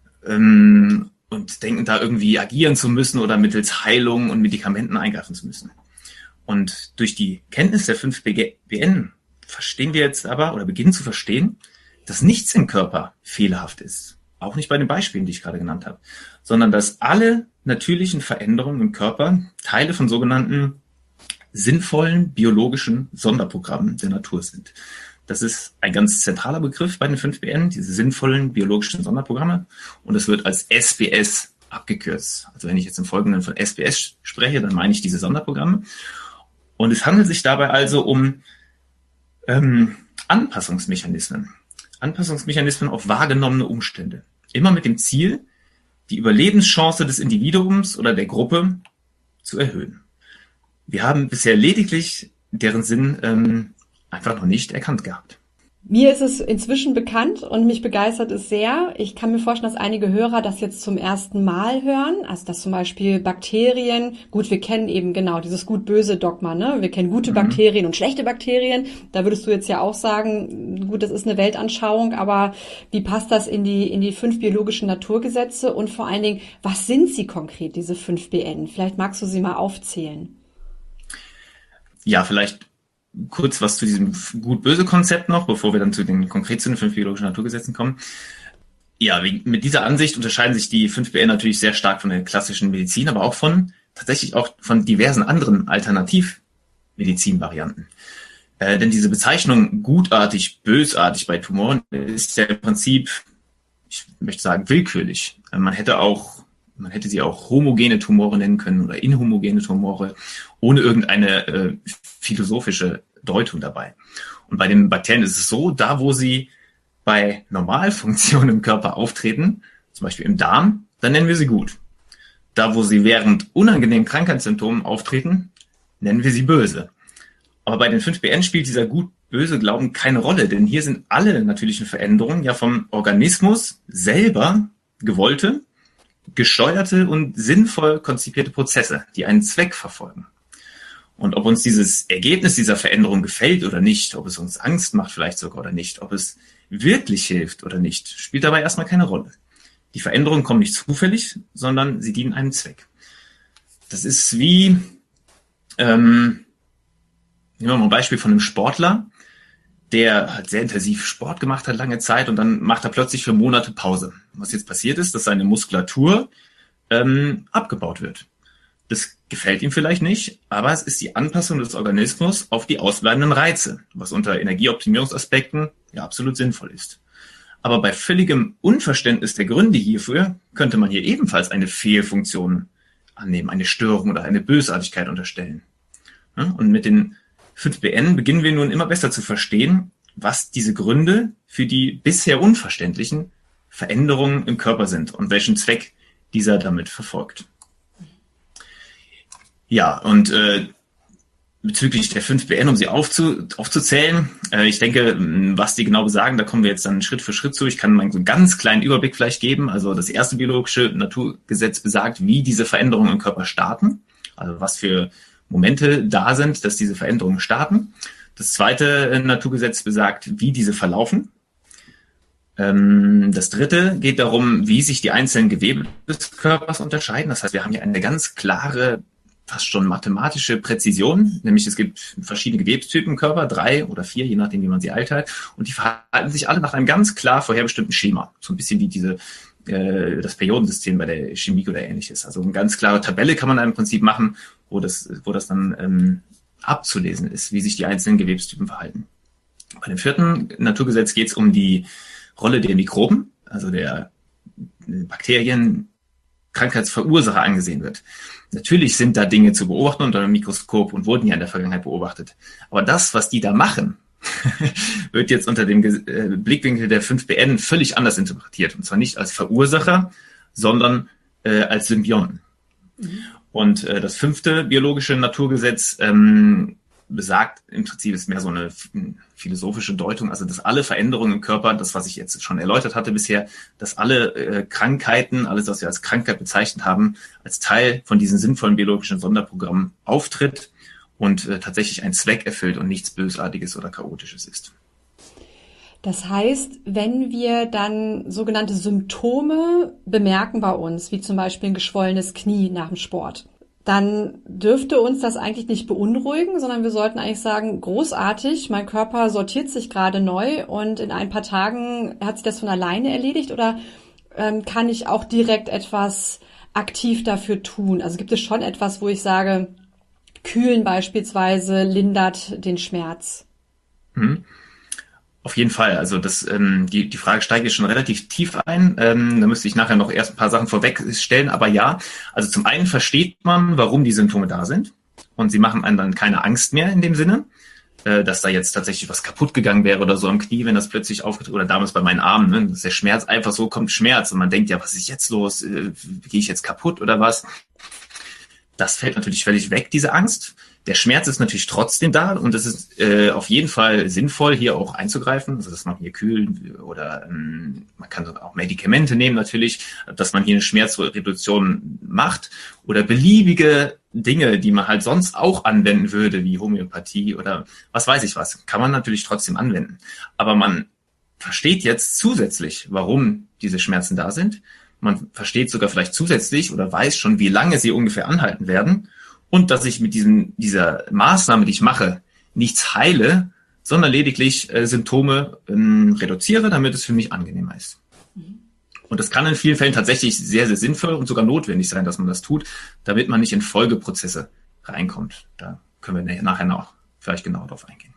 ähm, und denken da irgendwie agieren zu müssen oder mittels Heilung und Medikamenten eingreifen zu müssen. Und durch die Kenntnis der fünf B N verstehen wir jetzt aber oder beginnen zu verstehen, dass nichts im Körper fehlerhaft ist. Auch nicht bei den Beispielen, die ich gerade genannt habe, sondern dass alle natürlichen Veränderungen im Körper Teile von sogenannten sinnvollen biologischen Sonderprogrammen der Natur sind. Das ist ein ganz zentraler Begriff bei den fünf B N, diese sinnvollen biologischen Sonderprogramme. Und es wird als S B S abgekürzt. Also wenn ich jetzt im Folgenden von S B S spreche, dann meine ich diese Sonderprogramme. Und es handelt sich dabei also um ähm, Anpassungsmechanismen. Anpassungsmechanismen auf wahrgenommene Umstände. Immer mit dem Ziel, die Überlebenschance des Individuums oder der Gruppe zu erhöhen. Wir haben bisher lediglich deren Sinn ähm, einfach noch nicht erkannt gehabt. Mir ist es inzwischen bekannt und mich begeistert es sehr. Ich kann mir vorstellen, dass einige Hörer das jetzt zum ersten Mal hören. Also dass zum Beispiel Bakterien, gut, wir kennen eben genau dieses gut-böse Dogma, ne? Wir kennen gute mhm. Bakterien und schlechte Bakterien. Da würdest du jetzt ja auch sagen, gut, das ist eine Weltanschauung, aber wie passt das in die in die fünf biologischen Naturgesetze und vor allen Dingen, was sind sie konkret, diese fünf B N? Vielleicht magst du sie mal aufzählen. Ja, vielleicht kurz was zu diesem Gut-Böse-Konzept noch, bevor wir dann zu den konkret zu den fünf biologischen Naturgesetzen kommen. Ja, mit dieser Ansicht unterscheiden sich die fünf B N natürlich sehr stark von der klassischen Medizin, aber auch von, tatsächlich auch von diversen anderen Alternativmedizinvarianten. Äh, denn diese Bezeichnung gutartig, bösartig bei Tumoren ist ja im Prinzip, ich möchte sagen, willkürlich. Äh, man hätte auch Man hätte sie auch homogene Tumore nennen können oder inhomogene Tumore, ohne irgendeine äh, philosophische Deutung dabei. Und bei den Bakterien ist es so, da wo sie bei Normalfunktionen im Körper auftreten, zum Beispiel im Darm, dann nennen wir sie gut. Da wo sie während unangenehmen Krankheitssymptomen auftreten, nennen wir sie böse. Aber bei den fünf B N spielt dieser gut-böse Glauben keine Rolle, denn hier sind alle natürlichen Veränderungen ja vom Organismus selber gewollte, gesteuerte und sinnvoll konzipierte Prozesse, die einen Zweck verfolgen. Und ob uns dieses Ergebnis dieser Veränderung gefällt oder nicht, ob es uns Angst macht vielleicht sogar oder nicht, ob es wirklich hilft oder nicht, spielt dabei erstmal keine Rolle. Die Veränderungen kommen nicht zufällig, sondern sie dienen einem Zweck. Das ist wie, ähm, nehmen wir mal ein Beispiel von einem Sportler, der halt sehr intensiv Sport gemacht hat, lange Zeit, und dann macht er plötzlich für Monate Pause. Was jetzt passiert ist, dass seine Muskulatur ähm, abgebaut wird. Das gefällt ihm vielleicht nicht, aber es ist die Anpassung des Organismus auf die ausbleibenden Reize, was unter Energieoptimierungsaspekten ja absolut sinnvoll ist. Aber bei völligem Unverständnis der Gründe hierfür könnte man hier ebenfalls eine Fehlfunktion annehmen, eine Störung oder eine Bösartigkeit unterstellen. Ja, und mit den fünf B N beginnen wir nun immer besser zu verstehen, was diese Gründe für die bisher unverständlichen Veränderungen im Körper sind und welchen Zweck dieser damit verfolgt. Ja, und äh, bezüglich der fünf B N, um sie aufzu, aufzuzählen, äh, ich denke, was die genau besagen, da kommen wir jetzt dann Schritt für Schritt zu. Ich kann mal so einen ganz kleinen Überblick vielleicht geben. Also das erste biologische Naturgesetz besagt, wie diese Veränderungen im Körper starten, also was für Momente da sind, dass diese Veränderungen starten. Das zweite Naturgesetz besagt, wie diese verlaufen. Ähm, das dritte geht darum, wie sich die einzelnen Gewebe des Körpers unterscheiden. Das heißt, wir haben hier eine ganz klare, fast schon mathematische Präzision, nämlich es gibt verschiedene Gewebstypen im Körper, drei oder vier, je nachdem, wie man sie einteilt, und die verhalten sich alle nach einem ganz klar vorherbestimmten Schema, so ein bisschen wie diese äh, das Periodensystem bei der Chemie oder ähnliches. Also eine ganz klare Tabelle kann man da im Prinzip machen, wo das, wo das dann ähm, abzulesen ist, wie sich die einzelnen Gewebstypen verhalten. Bei dem vierten Naturgesetz geht es um die Rolle der Mikroben, also der Bakterien, Krankheitsverursacher angesehen wird. Natürlich sind da Dinge zu beobachten unter einem Mikroskop und wurden ja in der Vergangenheit beobachtet. Aber das, was die da machen, wird jetzt unter dem Blickwinkel der fünf B N völlig anders interpretiert. Und zwar nicht als Verursacher, sondern äh, als Symbionten. Mhm. Und äh, das fünfte biologische Naturgesetz ähm, besagt, im Prinzip ist mehr so eine philosophische Deutung, also dass alle Veränderungen im Körper, das, was ich jetzt schon erläutert hatte bisher, dass alle äh, Krankheiten, alles, was wir als Krankheit bezeichnet haben, als Teil von diesen sinnvollen biologischen Sonderprogrammen auftritt und äh, tatsächlich einen Zweck erfüllt und nichts Bösartiges oder Chaotisches ist. Das heißt, wenn wir dann sogenannte Symptome bemerken bei uns, wie zum Beispiel ein geschwollenes Knie nach dem Sport, dann dürfte uns das eigentlich nicht beunruhigen, sondern wir sollten eigentlich sagen, großartig, mein Körper sortiert sich gerade neu und in ein paar Tagen hat sich das von alleine erledigt, oder ähm, kann ich auch direkt etwas aktiv dafür tun? Also gibt es schon etwas, wo ich sage, Kühlen beispielsweise lindert den Schmerz? Mhm. Auf jeden Fall. Also das, ähm, die, die Frage steigt jetzt schon relativ tief ein. Ähm, da müsste ich nachher noch erst ein paar Sachen vorwegstellen. Aber ja, also zum einen versteht man, warum die Symptome da sind. Und sie machen einem dann keine Angst mehr in dem Sinne, äh, dass da jetzt tatsächlich was kaputt gegangen wäre oder so am Knie, wenn das plötzlich aufgetreten, oder damals bei meinen Armen, ne, dass der Schmerz einfach so kommt, Schmerz. Und man denkt, ja, was ist jetzt los? Äh, gehe ich jetzt kaputt oder was? Das fällt natürlich völlig weg, diese Angst. Der Schmerz ist natürlich trotzdem da und es ist äh, auf jeden Fall sinnvoll, hier auch einzugreifen, also dass man hier kühlen oder ähm, man kann auch Medikamente nehmen natürlich, dass man hier eine Schmerzreduktion macht oder beliebige Dinge, die man halt sonst auch anwenden würde, wie Homöopathie oder was weiß ich was, kann man natürlich trotzdem anwenden. Aber man versteht jetzt zusätzlich, warum diese Schmerzen da sind. Man versteht sogar vielleicht zusätzlich oder weiß schon, wie lange sie ungefähr anhalten werden. Und dass ich mit diesem, dieser Maßnahme, die ich mache, nichts heile, sondern lediglich äh, Symptome ähm, reduziere, damit es für mich angenehmer ist. Mhm. Und das kann in vielen Fällen tatsächlich sehr, sehr sinnvoll und sogar notwendig sein, dass man das tut, damit man nicht in Folgeprozesse reinkommt. Da können wir nachher noch vielleicht genauer drauf eingehen.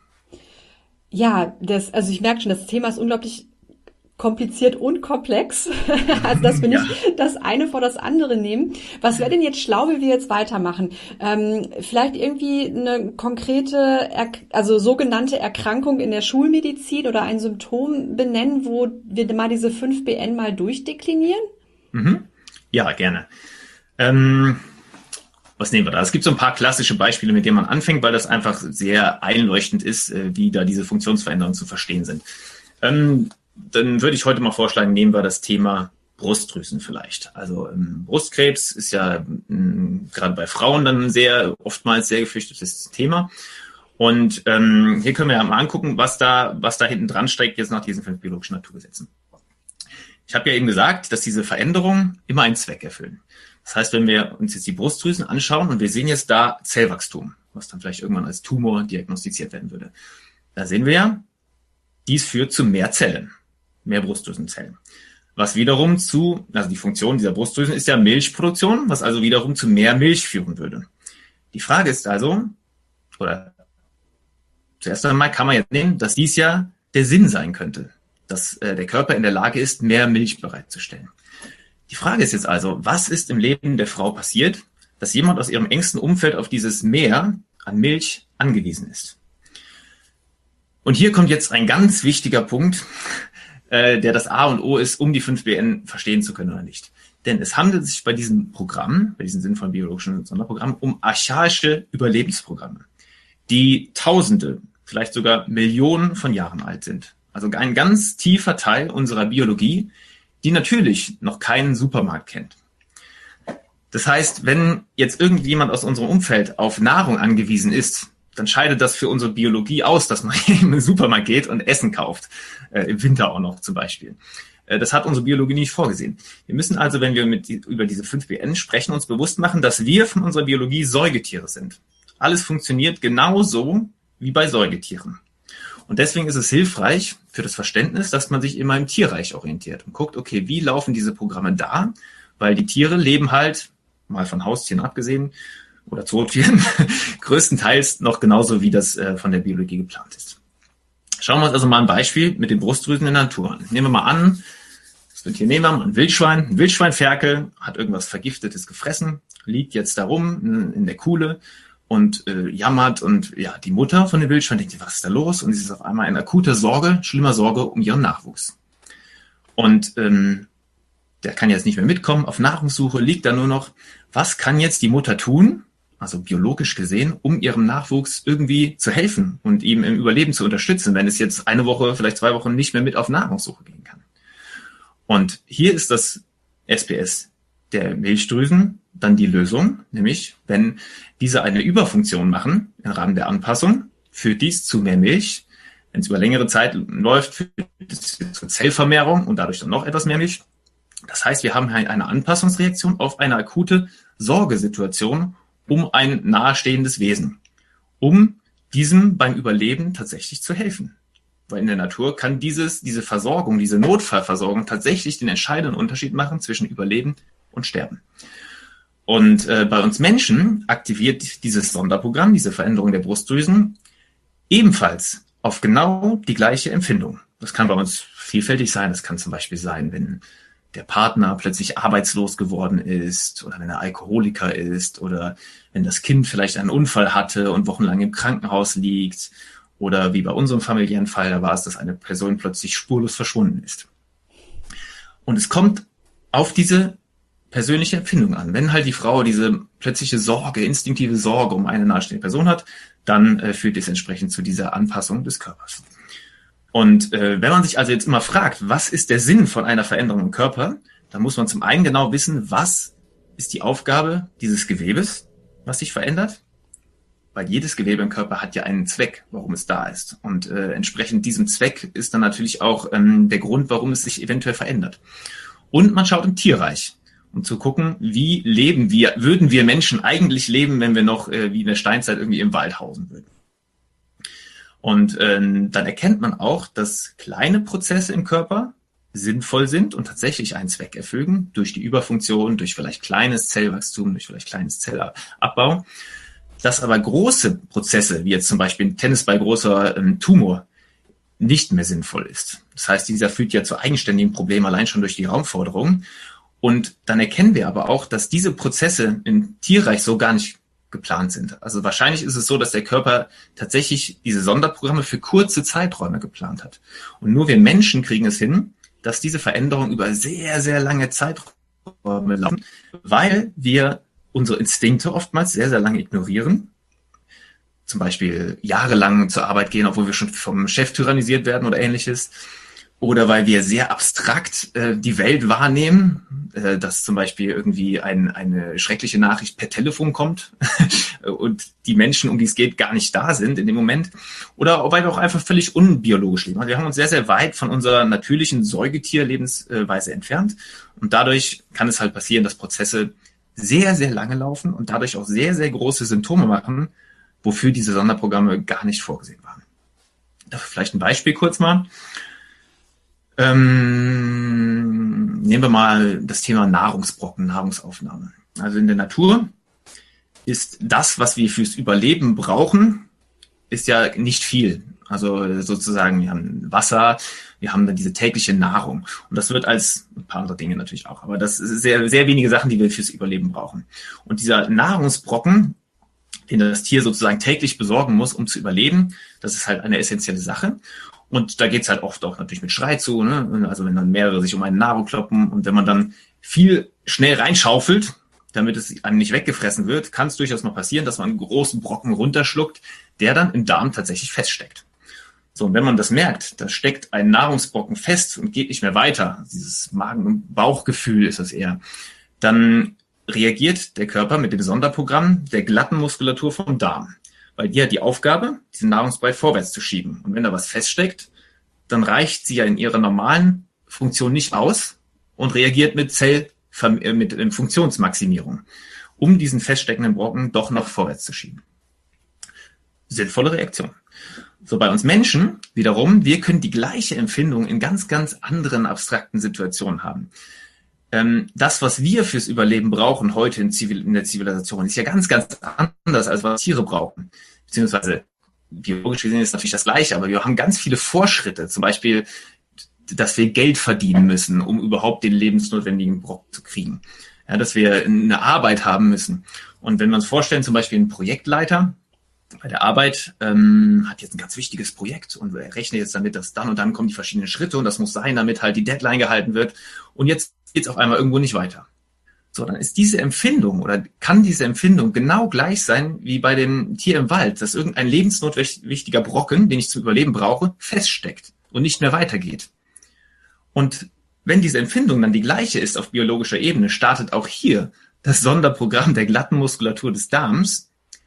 Ja, das, also ich merke schon, das Thema ist unglaublich kompliziert und komplex, also dass wir nicht ja. das eine vor das andere nehmen. Was wäre denn jetzt schlau, wie wir jetzt weitermachen? Ähm, vielleicht irgendwie eine konkrete, er- also sogenannte Erkrankung in der Schulmedizin oder ein Symptom benennen, wo wir mal diese fünf B N mal durchdeklinieren? Mhm. Ja, gerne. Ähm, was nehmen wir da? Es gibt so ein paar klassische Beispiele, mit denen man anfängt, weil das einfach sehr einleuchtend ist, äh, wie da diese Funktionsveränderungen zu verstehen sind. Ähm, Dann würde ich heute mal vorschlagen, nehmen wir das Thema Brustdrüsen vielleicht. Also ähm, Brustkrebs ist ja ähm, gerade bei Frauen dann ein sehr, oftmals sehr gefürchtetes Thema. Und ähm, hier können wir ja mal angucken, was da, was da hinten dran steckt, jetzt nach diesen fünf biologischen Naturgesetzen. Ich habe ja eben gesagt, dass diese Veränderungen immer einen Zweck erfüllen. Das heißt, wenn wir uns jetzt die Brustdrüsen anschauen und wir sehen jetzt da Zellwachstum, was dann vielleicht irgendwann als Tumor diagnostiziert werden würde, da sehen wir ja, dies führt zu mehr Zellen. Mehr Brustdrüsenzellen. Was wiederum zu, also die Funktion dieser Brustdrüsen ist ja Milchproduktion, was also wiederum zu mehr Milch führen würde. Die Frage ist also, oder zuerst einmal kann man jetzt nehmen, dass dies ja der Sinn sein könnte, dass äh, der Körper in der Lage ist, mehr Milch bereitzustellen. Die Frage ist jetzt also, was ist im Leben der Frau passiert, dass jemand aus ihrem engsten Umfeld auf dieses Mehr an Milch angewiesen ist? Und hier kommt jetzt ein ganz wichtiger Punkt, der das A und O ist, um die fünf B N verstehen zu können oder nicht. Denn es handelt sich bei diesem Programm, bei diesen sinnvollen biologischen Sonderprogrammen, um archaische Überlebensprogramme, die Tausende, vielleicht sogar Millionen von Jahren alt sind. Also ein ganz tiefer Teil unserer Biologie, die natürlich noch keinen Supermarkt kennt. Das heißt, wenn jetzt irgendjemand aus unserem Umfeld auf Nahrung angewiesen ist, dann scheidet das für unsere Biologie aus, dass man in den Supermarkt geht und Essen kauft, äh, im Winter auch noch zum Beispiel. Äh, das hat unsere Biologie nicht vorgesehen. Wir müssen also, wenn wir mit, über diese fünf B N sprechen, uns bewusst machen, dass wir von unserer Biologie Säugetiere sind. Alles funktioniert genauso wie bei Säugetieren. Und deswegen ist es hilfreich für das Verständnis, dass man sich immer im Tierreich orientiert und guckt, okay, wie laufen diese Programme da? Weil die Tiere leben halt, mal von Haustieren abgesehen, oder Zootieren, größtenteils noch genauso, wie das äh, von der Biologie geplant ist. Schauen wir uns also mal ein Beispiel mit den Brustdrüsen in der Natur an. Nehmen wir mal an, das Tier nehmen wir mal ein Wildschwein. Ein Wildschweinferkel hat irgendwas Vergiftetes gefressen, liegt jetzt da rum in der Kuhle und äh, jammert. Und ja, die Mutter von dem Wildschwein denkt, was ist da los? Und sie ist auf einmal in akuter Sorge, schlimmer Sorge um ihren Nachwuchs. Und ähm, der kann jetzt nicht mehr mitkommen, auf Nahrungssuche, liegt da nur noch. Was kann jetzt die Mutter tun, also biologisch gesehen, um ihrem Nachwuchs irgendwie zu helfen und ihm im Überleben zu unterstützen, wenn es jetzt eine Woche, vielleicht zwei Wochen nicht mehr mit auf Nahrungssuche gehen kann? Und hier ist das S P S der Milchdrüsen dann die Lösung, nämlich wenn diese eine Überfunktion machen im Rahmen der Anpassung, führt dies zu mehr Milch. Wenn es über längere Zeit läuft, führt es zur Zellvermehrung und dadurch dann noch etwas mehr Milch. Das heißt, wir haben eine Anpassungsreaktion auf eine akute Sorgesituation um ein nahestehendes Wesen, um diesem beim Überleben tatsächlich zu helfen. Weil in der Natur kann dieses, diese Versorgung, diese Notfallversorgung tatsächlich den entscheidenden Unterschied machen zwischen Überleben und Sterben. Und äh, bei uns Menschen aktiviert dieses Sonderprogramm, diese Veränderung der Brustdrüsen, ebenfalls auf genau die gleiche Empfindung. Das kann bei uns vielfältig sein. Das kann zum Beispiel sein, wenn der Partner plötzlich arbeitslos geworden ist oder wenn er Alkoholiker ist oder wenn das Kind vielleicht einen Unfall hatte und wochenlang im Krankenhaus liegt oder wie bei unserem familiären Fall, da war es, dass eine Person plötzlich spurlos verschwunden ist. Und es kommt auf diese persönliche Empfindung an. Wenn halt die Frau diese plötzliche Sorge, instinktive Sorge um eine nahestehende Person hat, dann äh, führt es entsprechend zu dieser Anpassung des Körpers. Und äh, wenn man sich also jetzt immer fragt, was ist der Sinn von einer Veränderung im Körper, dann muss man zum einen genau wissen, was ist die Aufgabe dieses Gewebes, was sich verändert. Weil jedes Gewebe im Körper hat ja einen Zweck, warum es da ist. Und äh, entsprechend diesem Zweck ist dann natürlich auch ähm, der Grund, warum es sich eventuell verändert. Und man schaut im Tierreich, um zu gucken, wie leben wir, würden wir Menschen eigentlich leben, wenn wir noch äh, wie in der Steinzeit irgendwie im Wald hausen würden. Und äh, dann erkennt man auch, dass kleine Prozesse im Körper sinnvoll sind und tatsächlich einen Zweck erfüllen, durch die Überfunktion, durch vielleicht kleines Zellwachstum, durch vielleicht kleines Zellabbau. Dass aber große Prozesse, wie jetzt zum Beispiel ein Tennisball großer ähm, Tumor, nicht mehr sinnvoll ist. Das heißt, dieser führt ja zu eigenständigen Problemen allein schon durch die Raumforderung. Und dann erkennen wir aber auch, dass diese Prozesse im Tierreich so gar nicht geplant sind. Also wahrscheinlich ist es so, dass der Körper tatsächlich diese Sonderprogramme für kurze Zeiträume geplant hat. Und nur wir Menschen kriegen es hin, dass diese Veränderungen über sehr, sehr lange Zeiträume laufen, weil wir unsere Instinkte oftmals sehr, sehr lange ignorieren. Zum Beispiel jahrelang zur Arbeit gehen, obwohl wir schon vom Chef tyrannisiert werden oder ähnliches. Oder weil wir sehr abstrakt äh, die Welt wahrnehmen, äh, dass zum Beispiel irgendwie ein, eine schreckliche Nachricht per Telefon kommt und die Menschen, um die es geht, gar nicht da sind in dem Moment. Oder weil wir auch einfach völlig unbiologisch leben. Also wir haben uns sehr, sehr weit von unserer natürlichen Säugetierlebensweise entfernt. Und dadurch kann es halt passieren, dass Prozesse sehr, sehr lange laufen und dadurch auch sehr, sehr große Symptome machen, wofür diese Sonderprogramme gar nicht vorgesehen waren. Dafür vielleicht ein Beispiel kurz mal. Ähm, nehmen wir mal das Thema Nahrungsbrocken, Nahrungsaufnahme. Also in der Natur ist das, was wir fürs Überleben brauchen, ist ja nicht viel. Also sozusagen, wir haben Wasser, wir haben dann diese tägliche Nahrung. Und das wird als, ein paar andere Dinge natürlich auch, aber das sind sehr, sehr wenige Sachen, die wir fürs Überleben brauchen. Und dieser Nahrungsbrocken, den das Tier sozusagen täglich besorgen muss, um zu überleben, das ist halt eine essentielle Sache. Und da geht's halt oft auch natürlich mit Schrei zu, ne? Also wenn dann mehrere sich um einen Nahrung kloppen und wenn man dann viel schnell reinschaufelt, damit es einem nicht weggefressen wird, kann es durchaus noch passieren, dass man einen großen Brocken runterschluckt, der dann im Darm tatsächlich feststeckt. So, und wenn man das merkt, da steckt ein Nahrungsbrocken fest und geht nicht mehr weiter, dieses Magen- und Bauchgefühl ist das eher, dann reagiert der Körper mit dem Sonderprogramm der glatten Muskulatur vom Darm. Weil die hat die Aufgabe, diesen Nahrungsbrei vorwärts zu schieben. Und wenn da was feststeckt, dann reicht sie ja in ihrer normalen Funktion nicht aus und reagiert mit Zell, mit Funktionsmaximierung, um diesen feststeckenden Brocken doch noch vorwärts zu schieben. Sinnvolle Reaktion. So, bei uns Menschen wiederum, wir können die gleiche Empfindung in ganz, ganz anderen abstrakten Situationen haben. Ähm, das, was wir fürs Überleben brauchen heute in, Zivil- in der Zivilisation, ist ja ganz, ganz anders, als was Tiere brauchen. Beziehungsweise biologisch gesehen ist natürlich das Gleiche, aber wir haben ganz viele Vorschritte. Zum Beispiel, dass wir Geld verdienen müssen, um überhaupt den lebensnotwendigen Brocken zu kriegen. Ja, dass wir eine Arbeit haben müssen. Und wenn wir uns vorstellen, zum Beispiel ein Projektleiter bei der Arbeit ähm, hat jetzt ein ganz wichtiges Projekt und er rechnet jetzt damit, dass dann und dann kommen die verschiedenen Schritte und das muss sein, damit halt die Deadline gehalten wird. Und jetzt geht es auf einmal irgendwo nicht weiter. So, dann ist diese Empfindung oder kann diese Empfindung genau gleich sein wie bei dem Tier im Wald, dass irgendein lebensnotwichtiger Brocken, den ich zum Überleben brauche, feststeckt und nicht mehr weitergeht. Und wenn diese Empfindung dann die gleiche ist auf biologischer Ebene, startet auch hier das Sonderprogramm der glatten Muskulatur des Darms.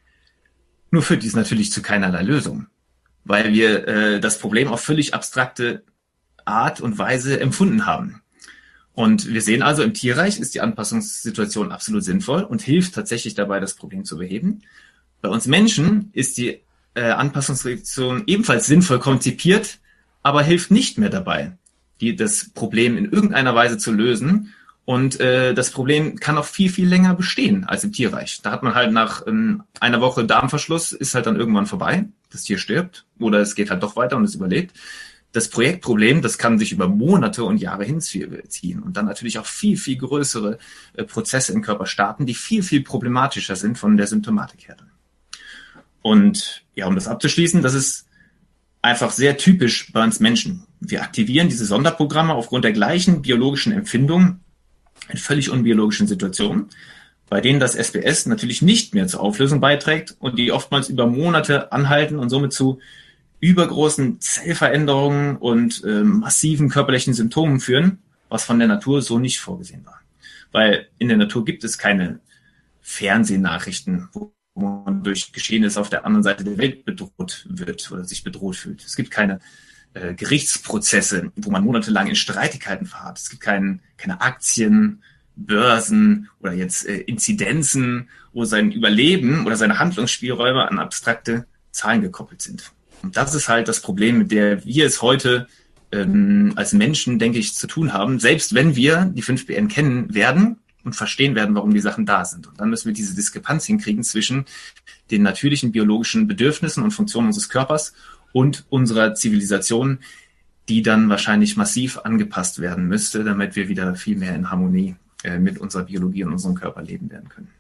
Nur führt dies natürlich zu keinerlei Lösung, weil wir äh, das Problem auf völlig abstrakte Art und Weise empfunden haben. Und wir sehen also, im Tierreich ist die Anpassungssituation absolut sinnvoll und hilft tatsächlich dabei, das Problem zu beheben. Bei uns Menschen ist die äh, Anpassungssituation ebenfalls sinnvoll konzipiert, aber hilft nicht mehr dabei, die, das Problem in irgendeiner Weise zu lösen. Und äh, das Problem kann auch viel, viel länger bestehen als im Tierreich. Da hat man halt nach ähm, einer Woche Darmverschluss, ist halt dann irgendwann vorbei, das Tier stirbt oder es geht halt doch weiter und es überlebt. Das Projektproblem, das kann sich über Monate und Jahre hinziehen und dann natürlich auch viel, viel größere äh, Prozesse im Körper starten, die viel, viel problematischer sind von der Symptomatik her. Und ja, um das abzuschließen, das ist einfach sehr typisch bei uns Menschen. Wir aktivieren diese Sonderprogramme aufgrund der gleichen biologischen Empfindung in völlig unbiologischen Situationen, bei denen das S B S natürlich nicht mehr zur Auflösung beiträgt und die oftmals über Monate anhalten und somit zu übergroßen Zellveränderungen und äh, massiven körperlichen Symptomen führen, was von der Natur so nicht vorgesehen war. Weil in der Natur gibt es keine Fernsehnachrichten, wo man durch Geschehnisse auf der anderen Seite der Welt bedroht wird oder sich bedroht fühlt. Es gibt keine äh, Gerichtsprozesse, wo man monatelang in Streitigkeiten verharrt. Es gibt kein, keine Aktien, Börsen oder jetzt äh, Inzidenzen, wo sein Überleben oder seine Handlungsspielräume an abstrakte Zahlen gekoppelt sind. Und das ist halt das Problem, mit der wir es heute ähm, als Menschen, denke ich, zu tun haben, selbst wenn wir die fünf B N kennen werden und verstehen werden, warum die Sachen da sind. Und dann müssen wir diese Diskrepanz hinkriegen zwischen den natürlichen biologischen Bedürfnissen und Funktionen unseres Körpers und unserer Zivilisation, die dann wahrscheinlich massiv angepasst werden müsste, damit wir wieder viel mehr in Harmonie äh, mit unserer Biologie und unserem Körper leben werden können.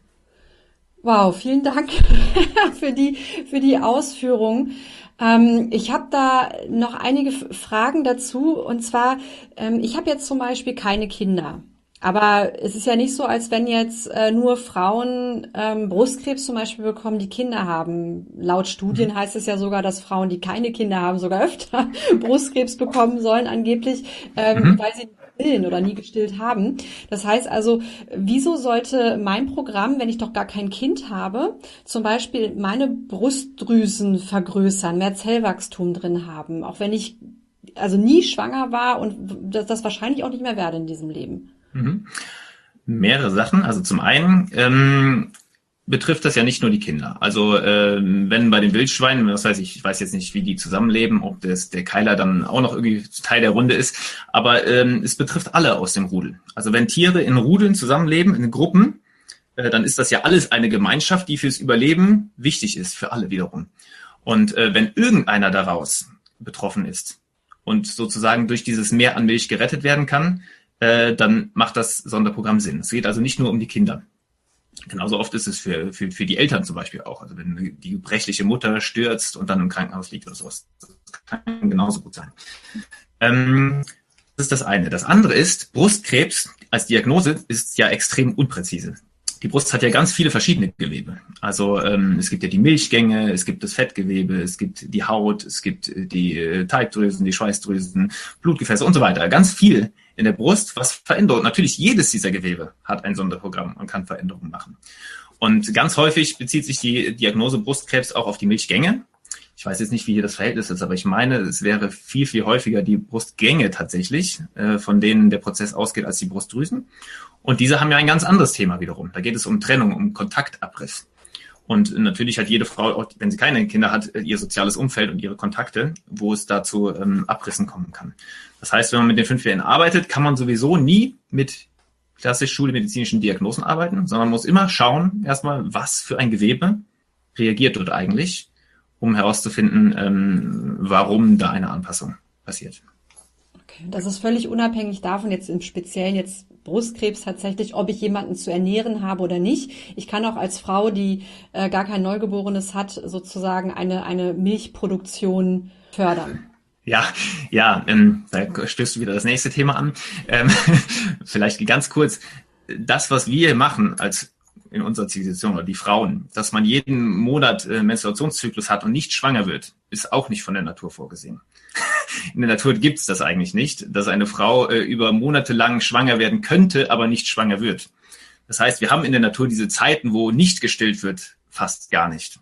Wow, vielen Dank für die, für die Ausführung. Ähm, ich habe da noch einige Fragen dazu. Und zwar, ähm, ich habe jetzt zum Beispiel keine Kinder. Aber es ist ja nicht so, als wenn jetzt äh, nur Frauen ähm, Brustkrebs zum Beispiel bekommen, die Kinder haben. Laut Studien heißt es ja sogar, dass Frauen, die keine Kinder haben, sogar öfter Brustkrebs bekommen sollen angeblich, ähm, mhm. weil sie nie stillen oder nie gestillt haben. Das heißt also, wieso sollte mein Programm, wenn ich doch gar kein Kind habe, zum Beispiel meine Brustdrüsen vergrößern, mehr Zellwachstum drin haben, auch wenn ich also nie schwanger war und das, das wahrscheinlich auch nicht mehr werde in diesem Leben? Mhm. Mehrere Sachen. Also zum einen ähm, betrifft das ja nicht nur die Kinder. Also ähm, wenn bei den Wildschweinen, was weiß ich, ich weiß jetzt nicht, wie die zusammenleben, ob das, der Keiler dann auch noch irgendwie Teil der Runde ist, aber ähm, es betrifft alle aus dem Rudel. Also wenn Tiere in Rudeln zusammenleben, in Gruppen, äh, dann ist das ja alles eine Gemeinschaft, die fürs Überleben wichtig ist, für alle wiederum. Und äh, wenn irgendeiner daraus betroffen ist und sozusagen durch dieses Mehr an Milch gerettet werden kann, äh, dann macht das Sonderprogramm Sinn. Es geht also nicht nur um die Kinder. Genauso oft ist es für, für, für die Eltern zum Beispiel auch. Also wenn die gebrechliche Mutter stürzt und dann im Krankenhaus liegt oder sowas. Das kann genauso gut sein. Ähm, das ist das eine. Das andere ist, Brustkrebs als Diagnose ist es ja extrem unpräzise. Die Brust hat ja ganz viele verschiedene Gewebe. Also ähm, es gibt ja die Milchgänge, es gibt das Fettgewebe, es gibt die Haut, es gibt die äh, Talgdrüsen, die Schweißdrüsen, Blutgefäße und so weiter. Ganz viel in der Brust, was Veränderungen. Natürlich jedes dieser Gewebe hat ein Sonderprogramm und kann Veränderungen machen. Und ganz häufig bezieht sich die Diagnose Brustkrebs auch auf die Milchgänge. Ich weiß jetzt nicht, wie hier das Verhältnis ist, aber ich meine, es wäre viel, viel häufiger die Brustgänge tatsächlich, äh, von denen der Prozess ausgeht, als die Brustdrüsen. Und diese haben ja ein ganz anderes Thema wiederum. Da geht es um Trennung, um Kontaktabriss. Und natürlich hat jede Frau, auch wenn sie keine Kinder hat, ihr soziales Umfeld und ihre Kontakte, wo es dazu ähm, Abrissen kommen kann. Das heißt, wenn man mit den fünf B N arbeitet, kann man sowieso nie mit klassisch schulmedizinischen Diagnosen arbeiten, sondern muss immer schauen, erstmal, was für ein Gewebe reagiert dort eigentlich, um herauszufinden, ähm, warum da eine Anpassung passiert. Okay, das ist völlig unabhängig davon, jetzt im Speziellen jetzt Brustkrebs tatsächlich, ob ich jemanden zu ernähren habe oder nicht. Ich kann auch als Frau, die äh, gar kein Neugeborenes hat, sozusagen eine, eine Milchproduktion fördern. Ja, ja, ähm, da stößt du wieder das nächste Thema an. Ähm, vielleicht ganz kurz. Das, was wir machen als in unserer Zivilisation oder die Frauen, dass man jeden Monat äh, Menstruationszyklus hat und nicht schwanger wird, ist auch nicht von der Natur vorgesehen. In der Natur gibt's das eigentlich nicht, dass eine Frau äh, über Monate lang schwanger werden könnte, aber nicht schwanger wird. Das heißt, wir haben in der Natur diese Zeiten, wo nicht gestillt wird, fast gar nicht.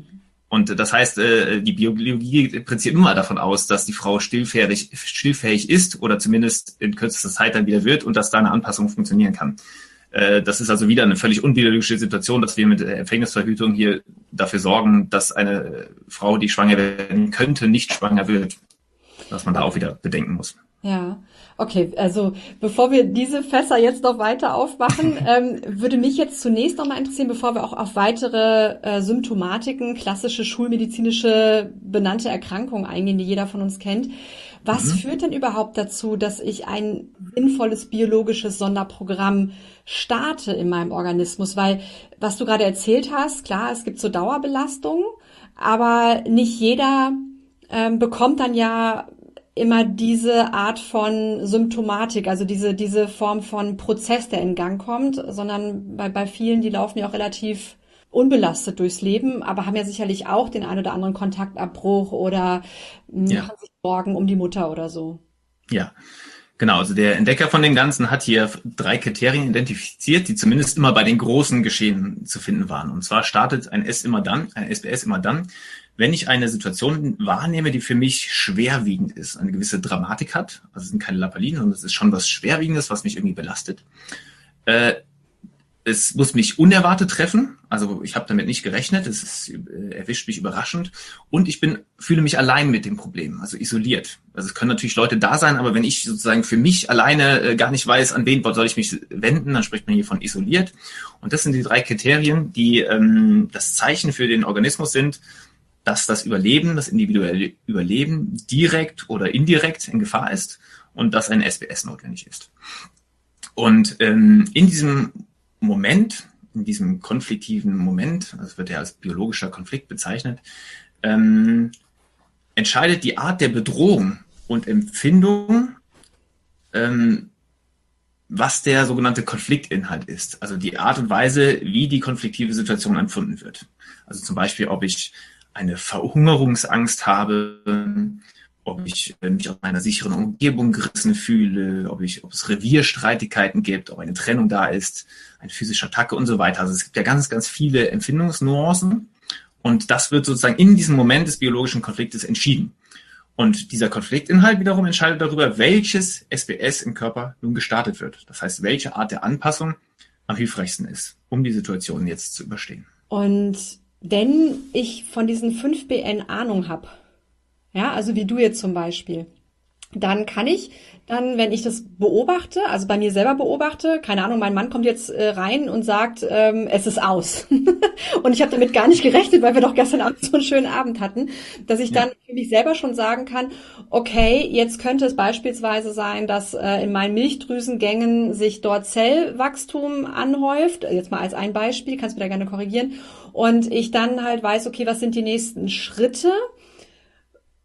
Und das heißt, äh, die Biologie prinzipiert immer davon aus, dass die Frau stillfähig, stillfähig ist oder zumindest in kürzester Zeit dann wieder wird und dass da eine Anpassung funktionieren kann. Das ist also wieder eine völlig unbiologische Situation, dass wir mit Empfängnisverhütung hier dafür sorgen, dass eine Frau, die schwanger werden könnte, nicht schwanger wird. Was man da auch wieder bedenken muss. Ja, okay. Also bevor wir diese Fässer jetzt noch weiter aufmachen, ähm, würde mich jetzt zunächst noch mal interessieren, bevor wir auch auf weitere äh, Symptomatiken, klassische schulmedizinische benannte Erkrankungen eingehen, die jeder von uns kennt. Was mhm. führt denn überhaupt dazu, dass ich ein sinnvolles biologisches Sonderprogramm starte in meinem Organismus? Weil, was du gerade erzählt hast, klar, es gibt so Dauerbelastungen, aber nicht jeder ähm, bekommt dann ja immer diese Art von Symptomatik, also diese diese Form von Prozess, der in Gang kommt, sondern bei bei vielen, die laufen ja auch relativ unbelastet durchs Leben, aber haben ja sicherlich auch den ein oder anderen Kontaktabbruch oder machen Ja. sich Sorgen um die Mutter oder so. Ja, genau. Also der Entdecker von dem Ganzen hat hier drei Kriterien identifiziert, die zumindest immer bei den großen Geschehen zu finden waren. Und zwar startet ein S immer dann, ein S B S immer dann, wenn ich eine Situation wahrnehme, die für mich schwerwiegend ist, eine gewisse Dramatik hat. Also es sind keine Lappalien, sondern es ist schon was Schwerwiegendes, was mich irgendwie belastet. Äh, Es muss mich unerwartet treffen, also ich habe damit nicht gerechnet, es ist, äh, erwischt mich überraschend und ich bin fühle mich allein mit dem Problem, also isoliert. Also es können natürlich Leute da sein, aber wenn ich sozusagen für mich alleine äh, gar nicht weiß, an wen soll ich mich wenden, dann spricht man hier von isoliert. Und das sind die drei Kriterien, die ähm, das Zeichen für den Organismus sind, dass das Überleben, das individuelle Überleben direkt oder indirekt in Gefahr ist und dass ein S B S notwendig ist. Und ähm, in diesem Moment, in diesem konfliktiven Moment, das wird ja als biologischer Konflikt bezeichnet, ähm, entscheidet die Art der Bedrohung und Empfindung, ähm, was der sogenannte Konfliktinhalt ist. Also die Art und Weise, wie die konfliktive Situation empfunden wird. Also zum Beispiel, ob ich eine Verhungerungsangst habe, ob ich mich aus meiner sicheren Umgebung gerissen fühle, ob ich, ob es Revierstreitigkeiten gibt, ob eine Trennung da ist, eine physische Attacke und so weiter. Also es gibt ja ganz, ganz viele Empfindungsnuancen und das wird sozusagen in diesem Moment des biologischen Konfliktes entschieden. Und dieser Konfliktinhalt wiederum entscheidet darüber, welches S B S im Körper nun gestartet wird. Das heißt, welche Art der Anpassung am hilfreichsten ist, um die Situation jetzt zu überstehen. Und wenn ich von diesen fünf B N Ahnung habe, ja, also wie du jetzt zum Beispiel, dann kann ich dann, wenn ich das beobachte, also bei mir selber beobachte, keine Ahnung, mein Mann kommt jetzt äh, rein und sagt, ähm, es ist aus. Und ich habe damit gar nicht gerechnet, weil wir doch gestern Abend so einen schönen Abend hatten, dass ich dann für mich selber schon sagen kann, okay, jetzt könnte es beispielsweise sein, dass äh, in meinen Milchdrüsengängen sich dort Zellwachstum anhäuft. Jetzt mal als ein Beispiel, kannst du mir da gerne korrigieren. Und ich dann halt weiß, okay, was sind die nächsten Schritte?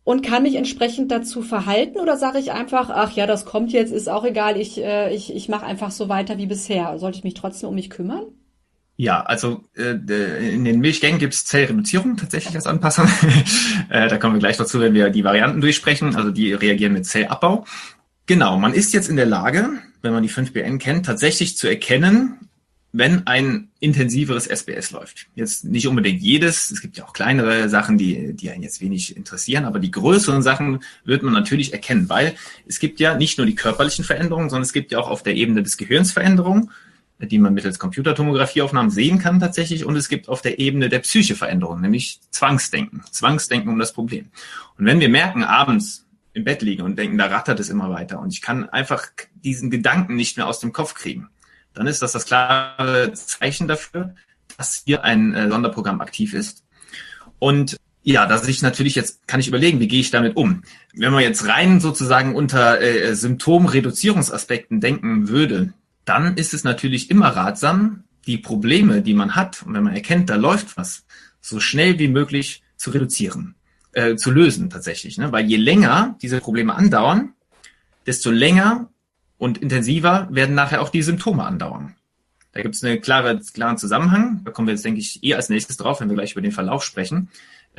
und kann mich entsprechend dazu verhalten, oder sage ich einfach, ach ja, das kommt jetzt, ist auch egal, ich, äh, ich, ich mache einfach so weiter wie bisher. Sollte ich mich trotzdem um mich kümmern? Ja, also äh, in den Milchgängen gibt es Zellreduzierung tatsächlich als Anpassung. äh, da kommen wir gleich dazu, wenn wir die Varianten durchsprechen. Also die reagieren mit Zellabbau. Genau, man ist jetzt in der Lage, wenn man die fünf B N kennt, tatsächlich zu erkennen, wenn ein intensiveres S B S läuft. Jetzt nicht unbedingt jedes, es gibt ja auch kleinere Sachen, die, die einen jetzt wenig interessieren, aber die größeren Sachen wird man natürlich erkennen, weil es gibt ja nicht nur die körperlichen Veränderungen, sondern es gibt ja auch auf der Ebene des Gehirns Veränderungen, die man mittels Computertomographieaufnahmen sehen kann tatsächlich, und es gibt auf der Ebene der Psyche Veränderungen, nämlich Zwangsdenken, Zwangsdenken um das Problem. Und wenn wir merken, abends im Bett liegen und denken, da rattert es immer weiter und ich kann einfach diesen Gedanken nicht mehr aus dem Kopf kriegen, dann ist das das klare Zeichen dafür, dass hier ein äh, Sonderprogramm aktiv ist. Und ja, dass ich natürlich jetzt, kann ich überlegen, wie gehe ich damit um? Wenn man jetzt rein sozusagen unter äh, Symptomreduzierungsaspekten denken würde, dann ist es natürlich immer ratsam, die Probleme, die man hat, und wenn man erkennt, da läuft was, so schnell wie möglich zu reduzieren, äh, zu lösen tatsächlich. Ne? Weil je länger diese Probleme andauern, desto länger und intensiver werden nachher auch die Symptome andauern. Da gibt es einen klare, klaren Zusammenhang. Da kommen wir jetzt, denke ich, eher als nächstes drauf, wenn wir gleich über den Verlauf sprechen,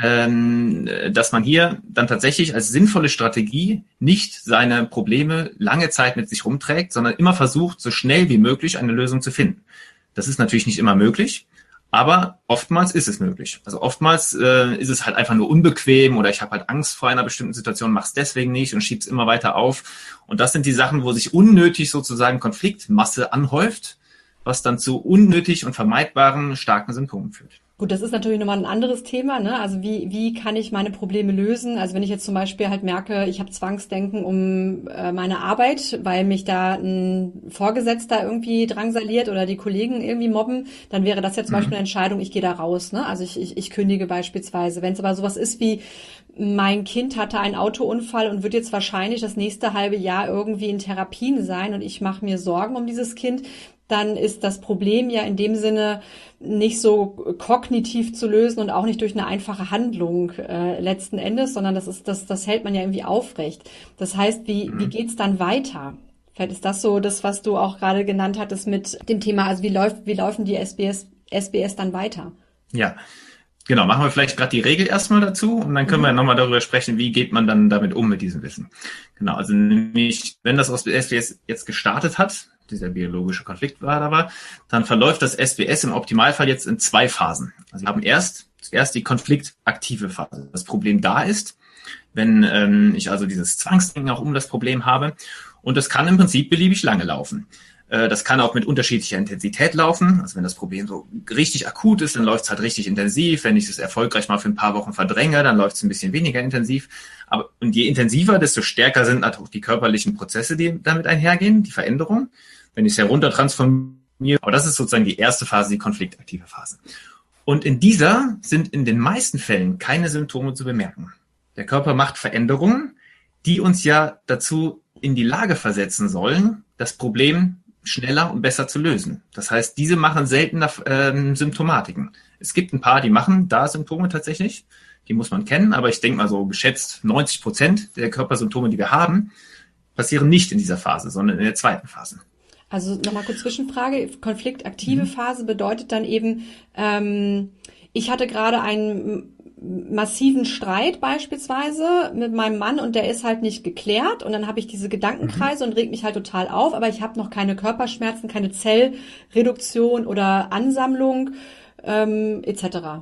ähm, dass man hier dann tatsächlich als sinnvolle Strategie nicht seine Probleme lange Zeit mit sich rumträgt, sondern immer versucht, so schnell wie möglich eine Lösung zu finden. Das ist natürlich nicht immer möglich, aber oftmals ist es möglich. Also oftmals äh, ist es halt einfach nur unbequem oder ich habe halt Angst vor einer bestimmten Situation, mach's deswegen nicht und schieb's immer weiter auf. Und das sind die Sachen, wo sich unnötig sozusagen Konfliktmasse anhäuft, was dann zu unnötig und vermeidbaren starken Symptomen führt. Gut, das ist natürlich nochmal ein anderes Thema, ne? Also wie, wie kann ich meine Probleme lösen? Also wenn ich jetzt zum Beispiel halt merke, ich habe Zwangsdenken um äh, meine Arbeit, weil mich da ein Vorgesetzter irgendwie drangsaliert oder die Kollegen irgendwie mobben, dann wäre das ja zum Beispiel eine Entscheidung, ich gehe da raus, ne? Also ich, ich, ich kündige beispielsweise. Wenn es aber sowas ist wie, mein Kind hatte einen Autounfall und wird jetzt wahrscheinlich das nächste halbe Jahr irgendwie in Therapien sein und ich mache mir Sorgen um dieses Kind, dann ist das Problem ja in dem Sinne nicht so kognitiv zu lösen und auch nicht durch eine einfache Handlung äh, letzten Endes, sondern das ist das das hält man ja irgendwie aufrecht. Das heißt, wie Mhm. wie geht's dann weiter? Vielleicht ist das so das, was du auch gerade genannt hattest mit dem Thema, also wie läuft wie laufen die S B S S B S dann weiter? Ja, genau. Machen wir vielleicht gerade die Regel erstmal dazu und dann können wir Mhm. nochmal darüber sprechen, wie geht man dann damit um mit diesem Wissen. Genau, also nämlich, wenn das S B S jetzt gestartet hat, dieser biologische Konflikt war da war, dann verläuft das S B S im Optimalfall jetzt in zwei Phasen. Also wir haben erst zuerst die konfliktaktive Phase. Das Problem da ist, wenn ähm, ich also dieses Zwangsdenken auch um das Problem habe, und das kann im Prinzip beliebig lange laufen. Äh, das kann auch mit unterschiedlicher Intensität laufen. Also wenn das Problem so richtig akut ist, dann läuft es halt richtig intensiv. Wenn ich es erfolgreich mal für ein paar Wochen verdränge, dann läuft es ein bisschen weniger intensiv. Aber und je intensiver, desto stärker sind auch die körperlichen Prozesse, die damit einhergehen, die Veränderung. Wenn ich es heruntertransformiere, aber das ist sozusagen die erste Phase, die konfliktaktive Phase. Und in dieser sind in den meisten Fällen keine Symptome zu bemerken. Der Körper macht Veränderungen, die uns ja dazu in die Lage versetzen sollen, das Problem schneller und besser zu lösen. Das heißt, diese machen seltener ähm, Symptomatiken. Es gibt ein paar, die machen da Symptome tatsächlich, die muss man kennen, aber ich denke mal so geschätzt neunzig Prozent der Körpersymptome, die wir haben, passieren nicht in dieser Phase, sondern in der zweiten Phase. Also nochmal kurz Zwischenfrage. Konfliktaktive Mhm. Phase bedeutet dann eben, ähm, ich hatte gerade einen massiven Streit beispielsweise mit meinem Mann und der ist halt nicht geklärt und dann habe ich diese Mhm. Gedankenkreise und reg mich halt total auf, aber ich habe noch keine Körperschmerzen, keine Zellreduktion oder Ansammlung ähm, et cetera.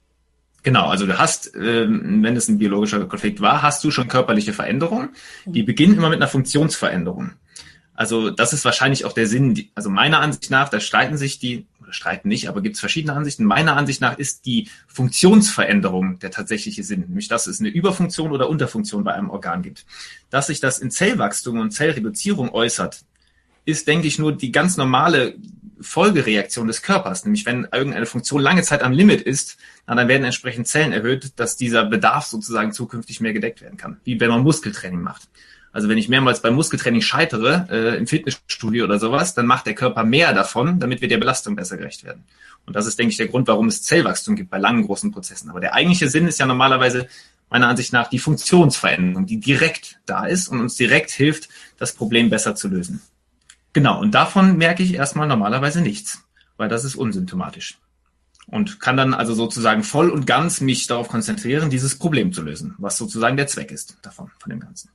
Genau, also du hast, ähm, wenn es ein biologischer Konflikt war, hast du schon körperliche Veränderungen. Die beginnen immer mit einer Funktionsveränderung. Also das ist wahrscheinlich auch der Sinn, die, also meiner Ansicht nach, da streiten sich die, oder streiten nicht, aber gibt es verschiedene Ansichten. Meiner Ansicht nach ist die Funktionsveränderung der tatsächliche Sinn, nämlich dass es eine Überfunktion oder Unterfunktion bei einem Organ gibt. Dass sich das in Zellwachstum und Zellreduzierung äußert, ist, denke ich, nur die ganz normale Folgereaktion des Körpers. Nämlich wenn irgendeine Funktion lange Zeit am Limit ist, na, dann werden entsprechend Zellen erhöht, dass dieser Bedarf sozusagen zukünftig mehr gedeckt werden kann. Wie wenn man Muskeltraining macht. Also wenn ich mehrmals beim Muskeltraining scheitere, äh, im Fitnessstudio oder sowas, dann macht der Körper mehr davon, damit wir der Belastung besser gerecht werden. Und das ist, denke ich, der Grund, warum es Zellwachstum gibt bei langen, großen Prozessen. Aber der eigentliche Sinn ist ja normalerweise, meiner Ansicht nach die Funktionsveränderung, die direkt da ist und uns direkt hilft, das Problem besser zu lösen. Genau, und davon merke ich erstmal normalerweise nichts, weil das ist unsymptomatisch. Und kann dann also sozusagen voll und ganz mich darauf konzentrieren, dieses Problem zu lösen, was sozusagen der Zweck ist davon, von dem Ganzen.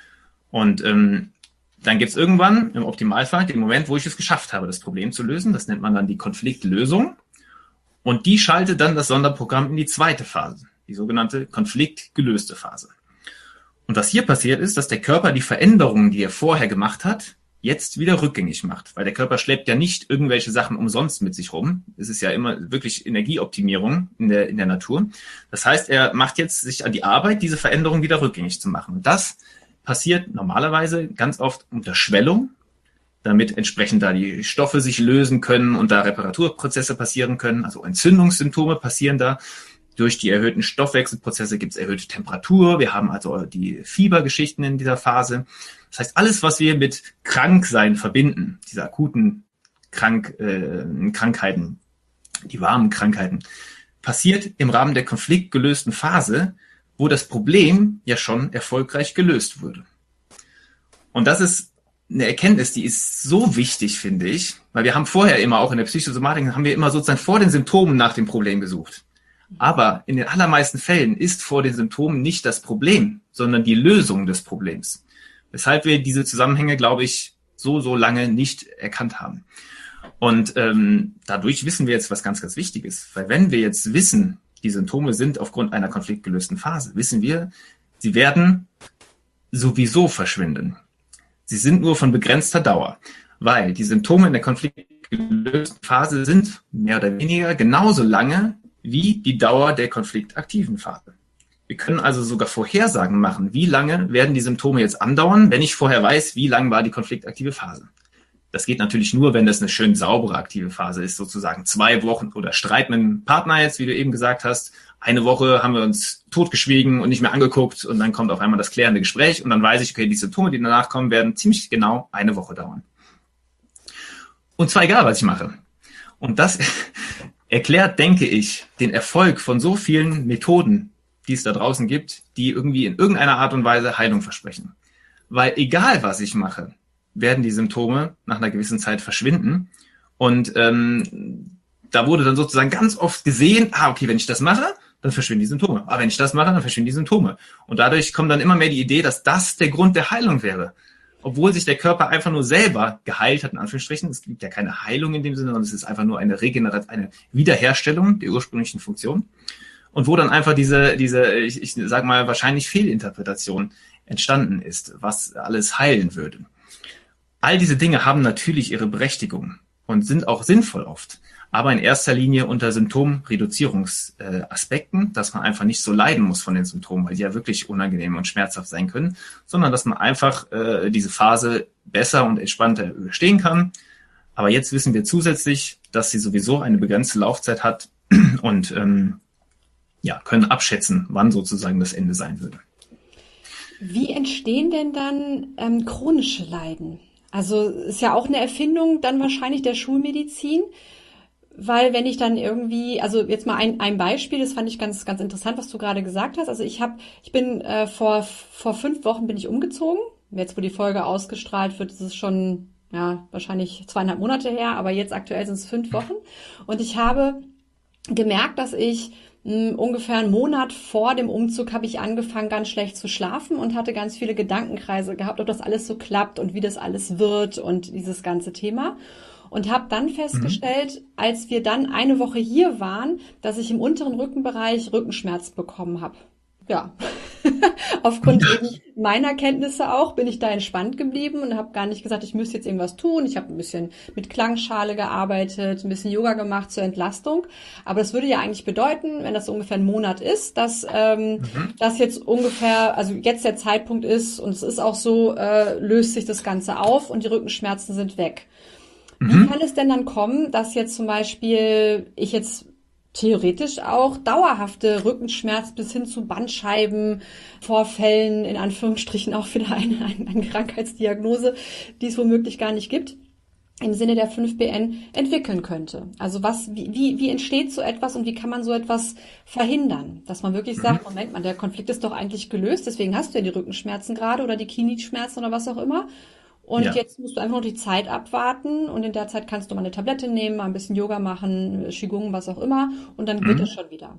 Und ähm, dann gibt es irgendwann im Optimalfall den Moment, wo ich es geschafft habe, das Problem zu lösen. Das nennt man dann die Konfliktlösung. Und die schaltet dann das Sonderprogramm in die zweite Phase, die sogenannte konfliktgelöste Phase. Und was hier passiert ist, dass der Körper die Veränderungen, die er vorher gemacht hat, jetzt wieder rückgängig macht. Weil der Körper schleppt ja nicht irgendwelche Sachen umsonst mit sich rum. Es ist ja immer wirklich Energieoptimierung in der, in der Natur. Das heißt, er macht jetzt sich an die Arbeit, diese Veränderung wieder rückgängig zu machen. Und das passiert normalerweise ganz oft unter Schwellung, damit entsprechend da die Stoffe sich lösen können und da Reparaturprozesse passieren können. Also Entzündungssymptome passieren da. Durch die erhöhten Stoffwechselprozesse gibt es erhöhte Temperatur. Wir haben also die Fiebergeschichten in dieser Phase. Das heißt, alles, was wir mit Kranksein verbinden, diese akuten Krank, äh, Krankheiten, die warmen Krankheiten, passiert im Rahmen der konfliktgelösten Phase, wo das Problem ja schon erfolgreich gelöst wurde. Und das ist eine Erkenntnis, die ist so wichtig, finde ich, weil wir haben vorher immer, auch in der Psychosomatik, haben wir immer sozusagen vor den Symptomen nach dem Problem gesucht. Aber in den allermeisten Fällen ist vor den Symptomen nicht das Problem, sondern die Lösung des Problems. Weshalb wir diese Zusammenhänge, glaube ich, so, so lange nicht erkannt haben. Und ähm, dadurch wissen wir jetzt was ganz, ganz Wichtiges. Weil wenn wir jetzt wissen, die Symptome sind aufgrund einer konfliktgelösten Phase, wissen wir, sie werden sowieso verschwinden. Sie sind nur von begrenzter Dauer. Weil die Symptome in der konfliktgelösten Phase sind mehr oder weniger genauso lange wie die Dauer der konfliktaktiven Phase. Wir können also sogar Vorhersagen machen, wie lange werden die Symptome jetzt andauern, wenn ich vorher weiß, wie lang war die konfliktaktive Phase. Das geht natürlich nur, wenn das eine schön saubere aktive Phase ist, sozusagen zwei Wochen oder Streit mit einem Partner jetzt, wie du eben gesagt hast. Eine Woche haben wir uns totgeschwiegen und nicht mehr angeguckt und dann kommt auf einmal das klärende Gespräch und dann weiß ich, okay, die Symptome, die danach kommen, werden ziemlich genau eine Woche dauern. Und zwar egal, was ich mache. Und das erklärt, denke ich, den Erfolg von so vielen Methoden, die es da draußen gibt, die irgendwie in irgendeiner Art und Weise Heilung versprechen. Weil egal, was ich mache, werden die Symptome nach einer gewissen Zeit verschwinden. Und ähm, da wurde dann sozusagen ganz oft gesehen, ah, okay, wenn ich das mache, dann verschwinden die Symptome. Aber wenn ich das mache, dann verschwinden die Symptome. Und dadurch kommt dann immer mehr die Idee, dass das der Grund der Heilung wäre. Obwohl sich der Körper einfach nur selber geheilt hat, in Anführungsstrichen. Es gibt ja keine Heilung in dem Sinne, sondern es ist einfach nur eine Regeneration, eine Wiederherstellung der ursprünglichen Funktion. Und wo dann einfach diese, diese, ich, ich sag mal, wahrscheinlich Fehlinterpretation entstanden ist, was alles heilen würde. All diese Dinge haben natürlich ihre Berechtigung und sind auch sinnvoll oft. Aber in erster Linie unter Symptomreduzierungsaspekten, dass man einfach nicht so leiden muss von den Symptomen, weil die ja wirklich unangenehm und schmerzhaft sein können, sondern dass man einfach äh, diese Phase besser und entspannter überstehen kann. Aber jetzt wissen wir zusätzlich, dass sie sowieso eine begrenzte Laufzeit hat und ähm, ja, können abschätzen, wann sozusagen das Ende sein würde. Wie entstehen denn dann ähm, chronische Leiden? Also ist ja auch eine Erfindung dann wahrscheinlich der Schulmedizin. Weil wenn ich dann irgendwie, also jetzt mal ein, ein Beispiel, das fand ich ganz, ganz interessant, was du gerade gesagt hast. Also ich habe, ich bin äh, vor vor fünf Wochen bin ich umgezogen. Jetzt, wo die Folge ausgestrahlt wird, ist es schon ja wahrscheinlich zweieinhalb Monate her, aber jetzt aktuell sind es fünf Wochen. Und ich habe gemerkt, dass ich mh, ungefähr einen Monat vor dem Umzug habe ich angefangen, ganz schlecht zu schlafen und hatte ganz viele Gedankenkreise gehabt, ob das alles so klappt und wie das alles wird und dieses ganze Thema. Und habe dann festgestellt, mhm. als wir dann eine Woche hier waren, dass ich im unteren Rückenbereich Rückenschmerz bekommen habe. Ja, aufgrund eben meiner Kenntnisse auch bin ich da entspannt geblieben und habe gar nicht gesagt, ich müsste jetzt irgendwas tun. Ich habe ein bisschen mit Klangschale gearbeitet, ein bisschen Yoga gemacht zur Entlastung. Aber das würde ja eigentlich bedeuten, wenn das so ungefähr ein Monat ist, dass ähm, mhm. das jetzt ungefähr, also jetzt der Zeitpunkt ist und es ist auch so, äh, löst sich das Ganze auf und die Rückenschmerzen sind weg. Wie kann es denn dann kommen, dass jetzt zum Beispiel ich jetzt theoretisch auch dauerhafte Rückenschmerz bis hin zu Bandscheibenvorfällen, in Anführungsstrichen auch wieder eine, eine, eine Krankheitsdiagnose, die es womöglich gar nicht gibt, im Sinne der fünf B N entwickeln könnte. Also was, wie, wie, wie entsteht so etwas und wie kann man so etwas verhindern? Dass man wirklich sagt, Mhm. Moment mal, der Konflikt ist doch eigentlich gelöst, deswegen hast du ja die Rückenschmerzen gerade oder die Knieschmerzen oder was auch immer. Und Ja. jetzt musst du einfach nur die Zeit abwarten und in der Zeit kannst du mal eine Tablette nehmen, mal ein bisschen Yoga machen, Qigong, was auch immer und dann wird es Mhm. schon wieder.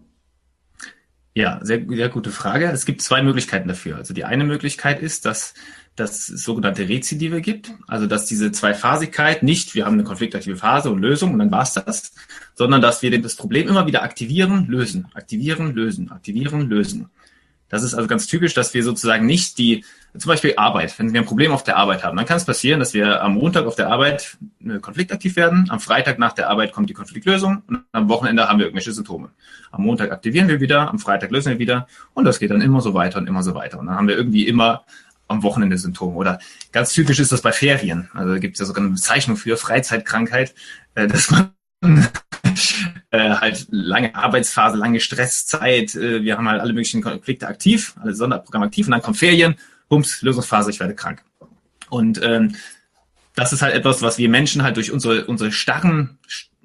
Ja, sehr, sehr gute Frage. Es gibt zwei Möglichkeiten dafür. Also die eine Möglichkeit ist, dass dass es sogenannte Rezidive gibt, also dass diese Zweiphasigkeit nicht, wir haben eine konfliktaktive Phase und Lösung und dann war's das, sondern dass wir das Problem immer wieder aktivieren, lösen, aktivieren, lösen, aktivieren, lösen. Das ist also ganz typisch, dass wir sozusagen nicht die, zum Beispiel Arbeit, wenn wir ein Problem auf der Arbeit haben, dann kann es passieren, dass wir am Montag auf der Arbeit konfliktaktiv werden, am Freitag nach der Arbeit kommt die Konfliktlösung und am Wochenende haben wir irgendwelche Symptome. Am Montag aktivieren wir wieder, am Freitag lösen wir wieder und das geht dann immer so weiter und immer so weiter. Und dann haben wir irgendwie immer am Wochenende Symptome. Oder ganz typisch ist das bei Ferien. Also da gibt es ja sogar eine Bezeichnung für Freizeitkrankheit, äh, dass man äh, halt lange Arbeitsphase, lange Stresszeit, äh, wir haben halt alle möglichen Konflikte aktiv, alle Sonderprogramme aktiv und dann kommen Ferien, bums, Lösungsphase, ich werde krank. Und ähm, das ist halt etwas, was wir Menschen halt durch unsere, unsere starren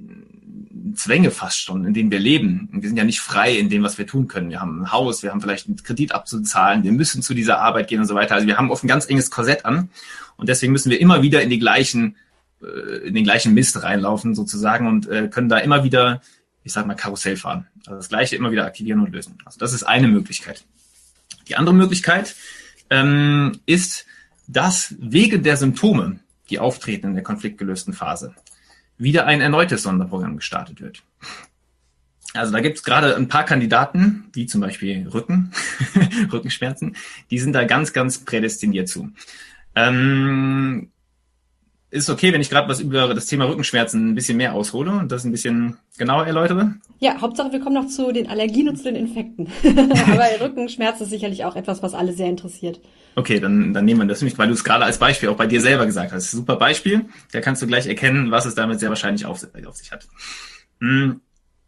Zwänge fast schon, in denen wir leben. Und wir sind ja nicht frei in dem, was wir tun können. Wir haben ein Haus, wir haben vielleicht einen Kredit abzuzahlen, wir müssen zu dieser Arbeit gehen und so weiter. Also wir haben oft ein ganz enges Korsett an und deswegen müssen wir immer wieder in die gleichen, in den gleichen Mist reinlaufen sozusagen und äh, können da immer wieder, ich sag mal, Karussell fahren. Also das Gleiche immer wieder aktivieren und lösen. Also das ist eine Möglichkeit. Die andere Möglichkeit ähm, ist, dass wegen der Symptome, die auftreten in der konfliktgelösten Phase, wieder ein erneutes Sonderprogramm gestartet wird. Also da gibt es gerade ein paar Kandidaten, wie zum Beispiel Rücken, Rückenschmerzen, die sind da ganz, ganz prädestiniert zu. Ähm, ist okay, wenn ich gerade was über das Thema Rückenschmerzen ein bisschen mehr aushole und das ein bisschen genauer erläutere? Ja, Hauptsache wir kommen noch zu den Allergien und zu den Infekten. Aber Rückenschmerz ist sicherlich auch etwas, was alle sehr interessiert. Okay, dann, dann nehmen wir das nämlich, weil du es gerade als Beispiel auch bei dir selber gesagt hast. Super Beispiel. Da kannst du gleich erkennen, was es damit sehr wahrscheinlich auf, auf sich hat. Hm.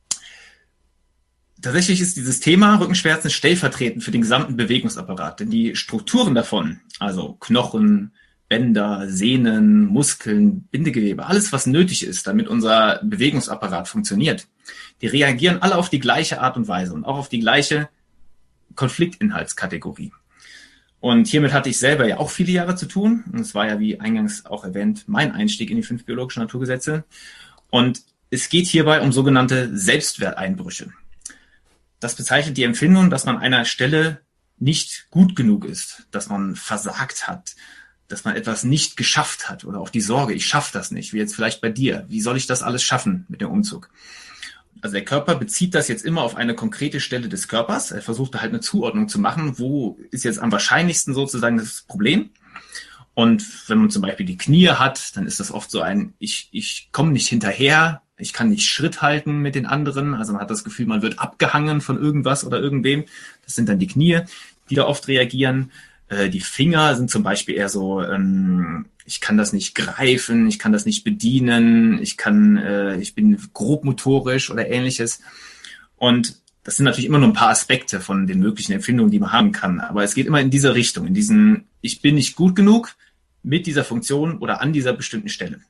Tatsächlich ist dieses Thema Rückenschmerzen stellvertretend für den gesamten Bewegungsapparat, denn die Strukturen davon, also Knochen, Bänder, Sehnen, Muskeln, Bindegewebe, alles, was nötig ist, damit unser Bewegungsapparat funktioniert, die reagieren alle auf die gleiche Art und Weise und auch auf die gleiche Konfliktinhaltskategorie. Und hiermit hatte ich selber ja auch viele Jahre zu tun. Und es war ja, wie eingangs auch erwähnt, mein Einstieg in die fünf biologischen Naturgesetze. Und es geht hierbei um sogenannte Selbstwerteinbrüche. Das bezeichnet die Empfindung, dass man an einer Stelle nicht gut genug ist, dass man versagt hat, dass man etwas nicht geschafft hat oder auch die Sorge, ich schaffe das nicht, wie jetzt vielleicht bei dir. Wie soll ich das alles schaffen mit dem Umzug? Also der Körper bezieht das jetzt immer auf eine konkrete Stelle des Körpers. Er versucht da halt eine Zuordnung zu machen, wo ist jetzt am wahrscheinlichsten sozusagen das Problem. Und wenn man zum Beispiel die Knie hat, dann ist das oft so ein, ich, ich komme nicht hinterher, ich kann nicht Schritt halten mit den anderen. Also man hat das Gefühl, man wird abgehangen von irgendwas oder irgendwem. Das sind dann die Knie, die da oft reagieren. Äh, die Finger sind zum Beispiel eher so, ähm, ich kann das nicht greifen, ich kann das nicht bedienen, ich kann, äh, ich bin grobmotorisch oder ähnliches. Und das sind natürlich immer nur ein paar Aspekte von den möglichen Empfindungen, die man haben kann. Aber es geht immer in diese Richtung, in diesen, ich bin nicht gut genug mit dieser Funktion oder an dieser bestimmten Stelle.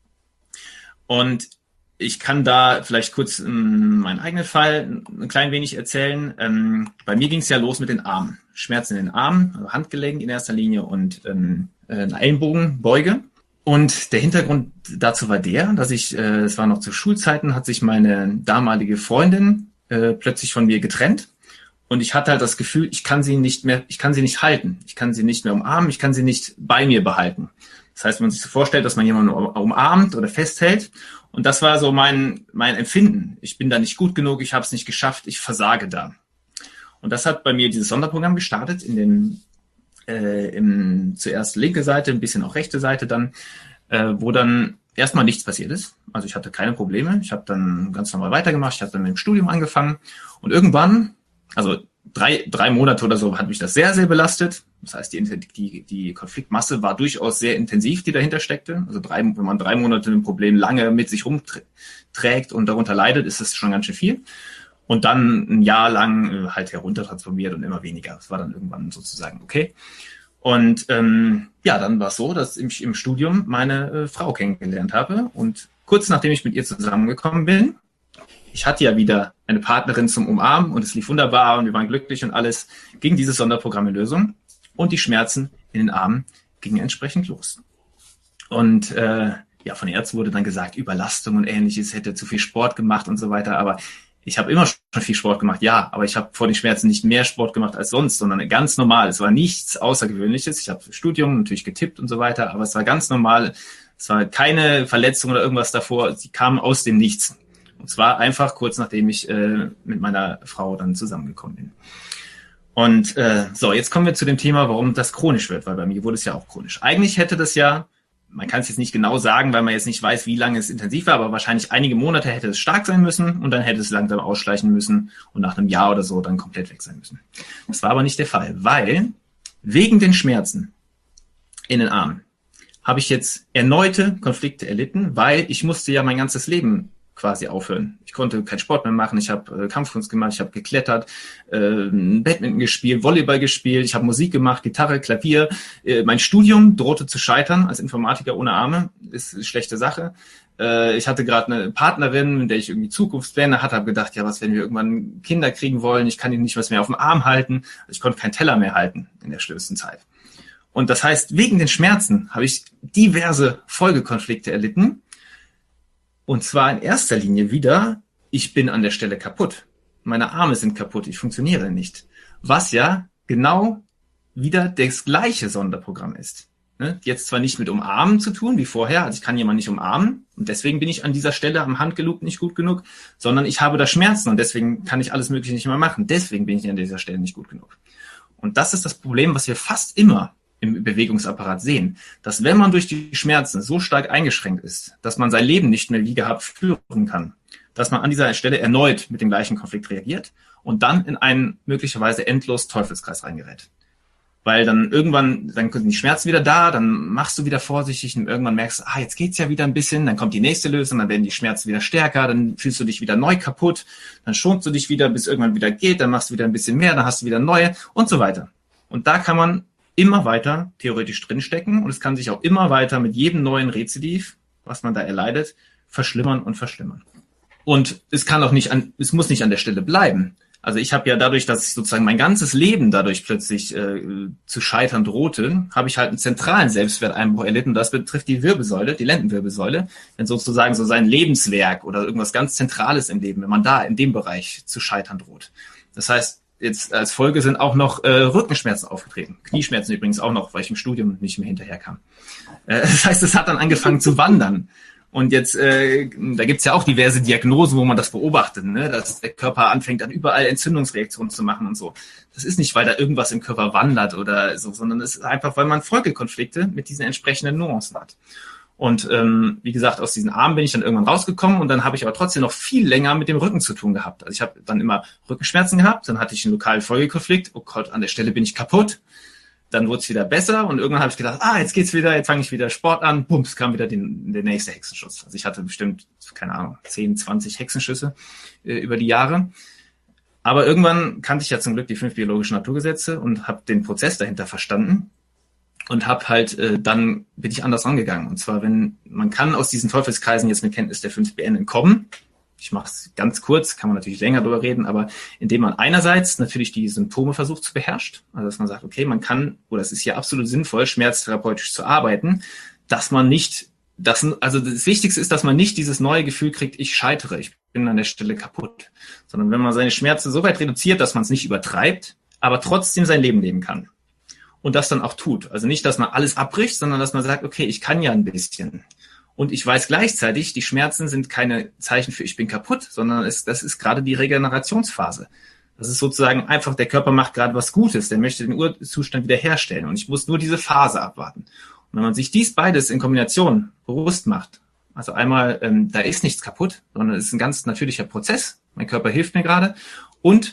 Und ich kann da vielleicht kurz ähm, meinen eigenen Fall ein klein wenig erzählen. Ähm, bei mir ging es ja los mit den Armen. Schmerzen in den Armen, also Handgelenk in erster Linie und ähm, eine Ellenbogenbeuge. Und der Hintergrund dazu war der, dass ich, äh, es war noch zu Schulzeiten, hat sich meine damalige Freundin äh, plötzlich von mir getrennt. Und ich hatte halt das Gefühl, ich kann sie nicht mehr, ich kann sie nicht halten. Ich kann sie nicht mehr umarmen, ich kann sie nicht bei mir behalten. Das heißt, wenn man sich so vorstellt, dass man jemanden umarmt oder festhält. Und das war so mein, mein Empfinden. Ich bin da nicht gut genug, ich habe es nicht geschafft, ich versage da. Und das hat bei mir dieses Sonderprogramm gestartet, in den, äh, im, zuerst linke Seite, ein bisschen auch rechte Seite dann, äh, wo dann erstmal nichts passiert ist. Also ich hatte keine Probleme. Ich habe dann ganz normal weitergemacht. Ich habe dann mit dem Studium angefangen. Und irgendwann, also drei, drei Monate oder so, hat mich das sehr, sehr belastet. Das heißt, die, die, die Konfliktmasse war durchaus sehr intensiv, die dahinter steckte. Also drei, wenn man drei Monate ein Problem lange mit sich rumträgt und darunter leidet, ist das schon ganz schön viel. Und dann ein Jahr lang halt heruntertransformiert und immer weniger. Das war dann irgendwann sozusagen okay. Und ähm, ja, dann war es so, dass ich im Studium meine äh, Frau kennengelernt habe. Und kurz nachdem ich mit ihr zusammengekommen bin, ich hatte ja wieder eine Partnerin zum Umarmen und es lief wunderbar und wir waren glücklich und alles, ging dieses Sonderprogramm in Lösung und die Schmerzen in den Armen gingen entsprechend los. Und äh, ja, von Ärzten wurde dann gesagt, Überlastung und Ähnliches, hätte zu viel Sport gemacht und so weiter. Aber ich habe immer schon viel Sport gemacht, ja, aber ich habe vor den Schmerzen nicht mehr Sport gemacht als sonst, sondern ganz normal. Es war nichts Außergewöhnliches. Ich habe Studium natürlich getippt und so weiter, aber es war ganz normal. Es war keine Verletzung oder irgendwas davor. Sie kam aus dem Nichts. Und zwar einfach kurz nachdem ich äh, mit meiner Frau dann zusammengekommen bin. Und äh, so, jetzt kommen wir zu dem Thema, warum das chronisch wird, weil bei mir wurde es ja auch chronisch. Eigentlich hätte das ja, man kann es jetzt nicht genau sagen, weil man jetzt nicht weiß, wie lange es intensiv war, aber wahrscheinlich einige Monate hätte es stark sein müssen und dann hätte es langsam ausschleichen müssen und nach einem Jahr oder so dann komplett weg sein müssen. Das war aber nicht der Fall, weil wegen den Schmerzen in den Armen habe ich jetzt erneute Konflikte erlitten, weil ich musste ja mein ganzes Leben quasi aufhören. Ich konnte keinen Sport mehr machen, ich habe äh, Kampfkunst gemacht, ich habe geklettert, äh, Badminton gespielt, Volleyball gespielt, ich habe Musik gemacht, Gitarre, Klavier. Äh, mein Studium drohte zu scheitern als Informatiker ohne Arme, ist eine schlechte Sache. Äh, ich hatte gerade eine Partnerin, mit der ich irgendwie Zukunftspläne hatte, habe gedacht, ja, was, wenn wir irgendwann Kinder kriegen wollen, ich kann ihnen nicht was mehr auf dem Arm halten. Ich konnte keinen Teller mehr halten in der schlimmsten Zeit. Und das heißt, wegen den Schmerzen habe ich diverse Folgekonflikte erlitten. Und zwar in erster Linie wieder, ich bin an der Stelle kaputt. Meine Arme sind kaputt, ich funktioniere nicht. Was ja genau wieder das gleiche Sonderprogramm ist. Jetzt zwar nicht mit Umarmen zu tun wie vorher, also ich kann jemanden nicht umarmen und deswegen bin ich an dieser Stelle am Handgelenk nicht gut genug, sondern ich habe da Schmerzen und deswegen kann ich alles Mögliche nicht mehr machen. Deswegen bin ich an dieser Stelle nicht gut genug. Und das ist das Problem, was wir fast immer im Bewegungsapparat sehen, dass wenn man durch die Schmerzen so stark eingeschränkt ist, dass man sein Leben nicht mehr wie gehabt führen kann, dass man an dieser Stelle erneut mit dem gleichen Konflikt reagiert und dann in einen möglicherweise endlos Teufelskreis reingerät. Weil dann irgendwann, dann sind die Schmerzen wieder da, dann machst du wieder vorsichtig und irgendwann merkst du, ah, jetzt geht's ja wieder ein bisschen, dann kommt die nächste Lösung, dann werden die Schmerzen wieder stärker, dann fühlst du dich wieder neu kaputt, dann schonst du dich wieder, bis irgendwann wieder geht, dann machst du wieder ein bisschen mehr, dann hast du wieder neue und so weiter. Und da kann man immer weiter theoretisch drinstecken und es kann sich auch immer weiter mit jedem neuen Rezidiv, was man da erleidet, verschlimmern und verschlimmern. Und es kann auch nicht an, es muss nicht an der Stelle bleiben. Also ich habe ja dadurch, dass ich sozusagen mein ganzes Leben dadurch plötzlich äh, zu scheitern drohte, habe ich halt einen zentralen Selbstwerteinbruch erlitten. Das betrifft die Wirbelsäule, die Lendenwirbelsäule, wenn sozusagen so sein Lebenswerk oder irgendwas ganz Zentrales im Leben, wenn man da in dem Bereich zu scheitern droht. Das heißt, jetzt als Folge sind auch noch äh, Rückenschmerzen aufgetreten. Knieschmerzen übrigens auch noch, weil ich im Studium nicht mehr hinterherkam. Äh, das heißt, es hat dann angefangen zu wandern. Und jetzt, äh, da gibt's ja auch diverse Diagnosen, wo man das beobachtet, ne? Dass der Körper anfängt, dann überall Entzündungsreaktionen zu machen und so. Das ist nicht, weil da irgendwas im Körper wandert oder so, sondern es ist einfach, weil man Folgekonflikte mit diesen entsprechenden Nuancen hat. Und ähm, wie gesagt, aus diesen Armen bin ich dann irgendwann rausgekommen und dann habe ich aber trotzdem noch viel länger mit dem Rücken zu tun gehabt. Also ich habe dann immer Rückenschmerzen gehabt, dann hatte ich einen lokalen Folgekonflikt, oh Gott, an der Stelle bin ich kaputt. Dann wurde es wieder besser und irgendwann habe ich gedacht, ah, jetzt geht's wieder, jetzt fange ich wieder Sport an. Bums, kam wieder den, der nächste Hexenschuss. Also ich hatte bestimmt, keine Ahnung, zehn, zwanzig Hexenschüsse äh, über die Jahre. Aber irgendwann kannte ich ja zum Glück die fünf biologischen Naturgesetze und habe den Prozess dahinter verstanden und habe halt, äh, dann bin ich anders rangegangen. Und zwar, wenn man kann aus diesen Teufelskreisen jetzt mit Kenntnis der fünf B N entkommen. Ich mache es ganz kurz, kann man natürlich länger drüber reden, aber indem man einerseits natürlich die Symptome versucht zu beherrschen, also dass man sagt, okay, man kann, oder es ist ja absolut sinnvoll, schmerztherapeutisch zu arbeiten, dass man nicht, das, also das Wichtigste ist, dass man nicht dieses neue Gefühl kriegt, ich scheitere, ich bin an der Stelle kaputt, sondern wenn man seine Schmerzen so weit reduziert, dass man es nicht übertreibt, aber trotzdem sein Leben leben kann und das dann auch tut. Also nicht, dass man alles abbricht, sondern dass man sagt, okay, ich kann ja ein bisschen. Und ich weiß gleichzeitig, die Schmerzen sind keine Zeichen für ich bin kaputt, sondern es, das ist gerade die Regenerationsphase. Das ist sozusagen einfach, der Körper macht gerade was Gutes, der möchte den Urzustand wiederherstellen und ich muss nur diese Phase abwarten. Und wenn man sich dies beides in Kombination bewusst macht, also einmal, ähm, da ist nichts kaputt, sondern es ist ein ganz natürlicher Prozess, mein Körper hilft mir gerade und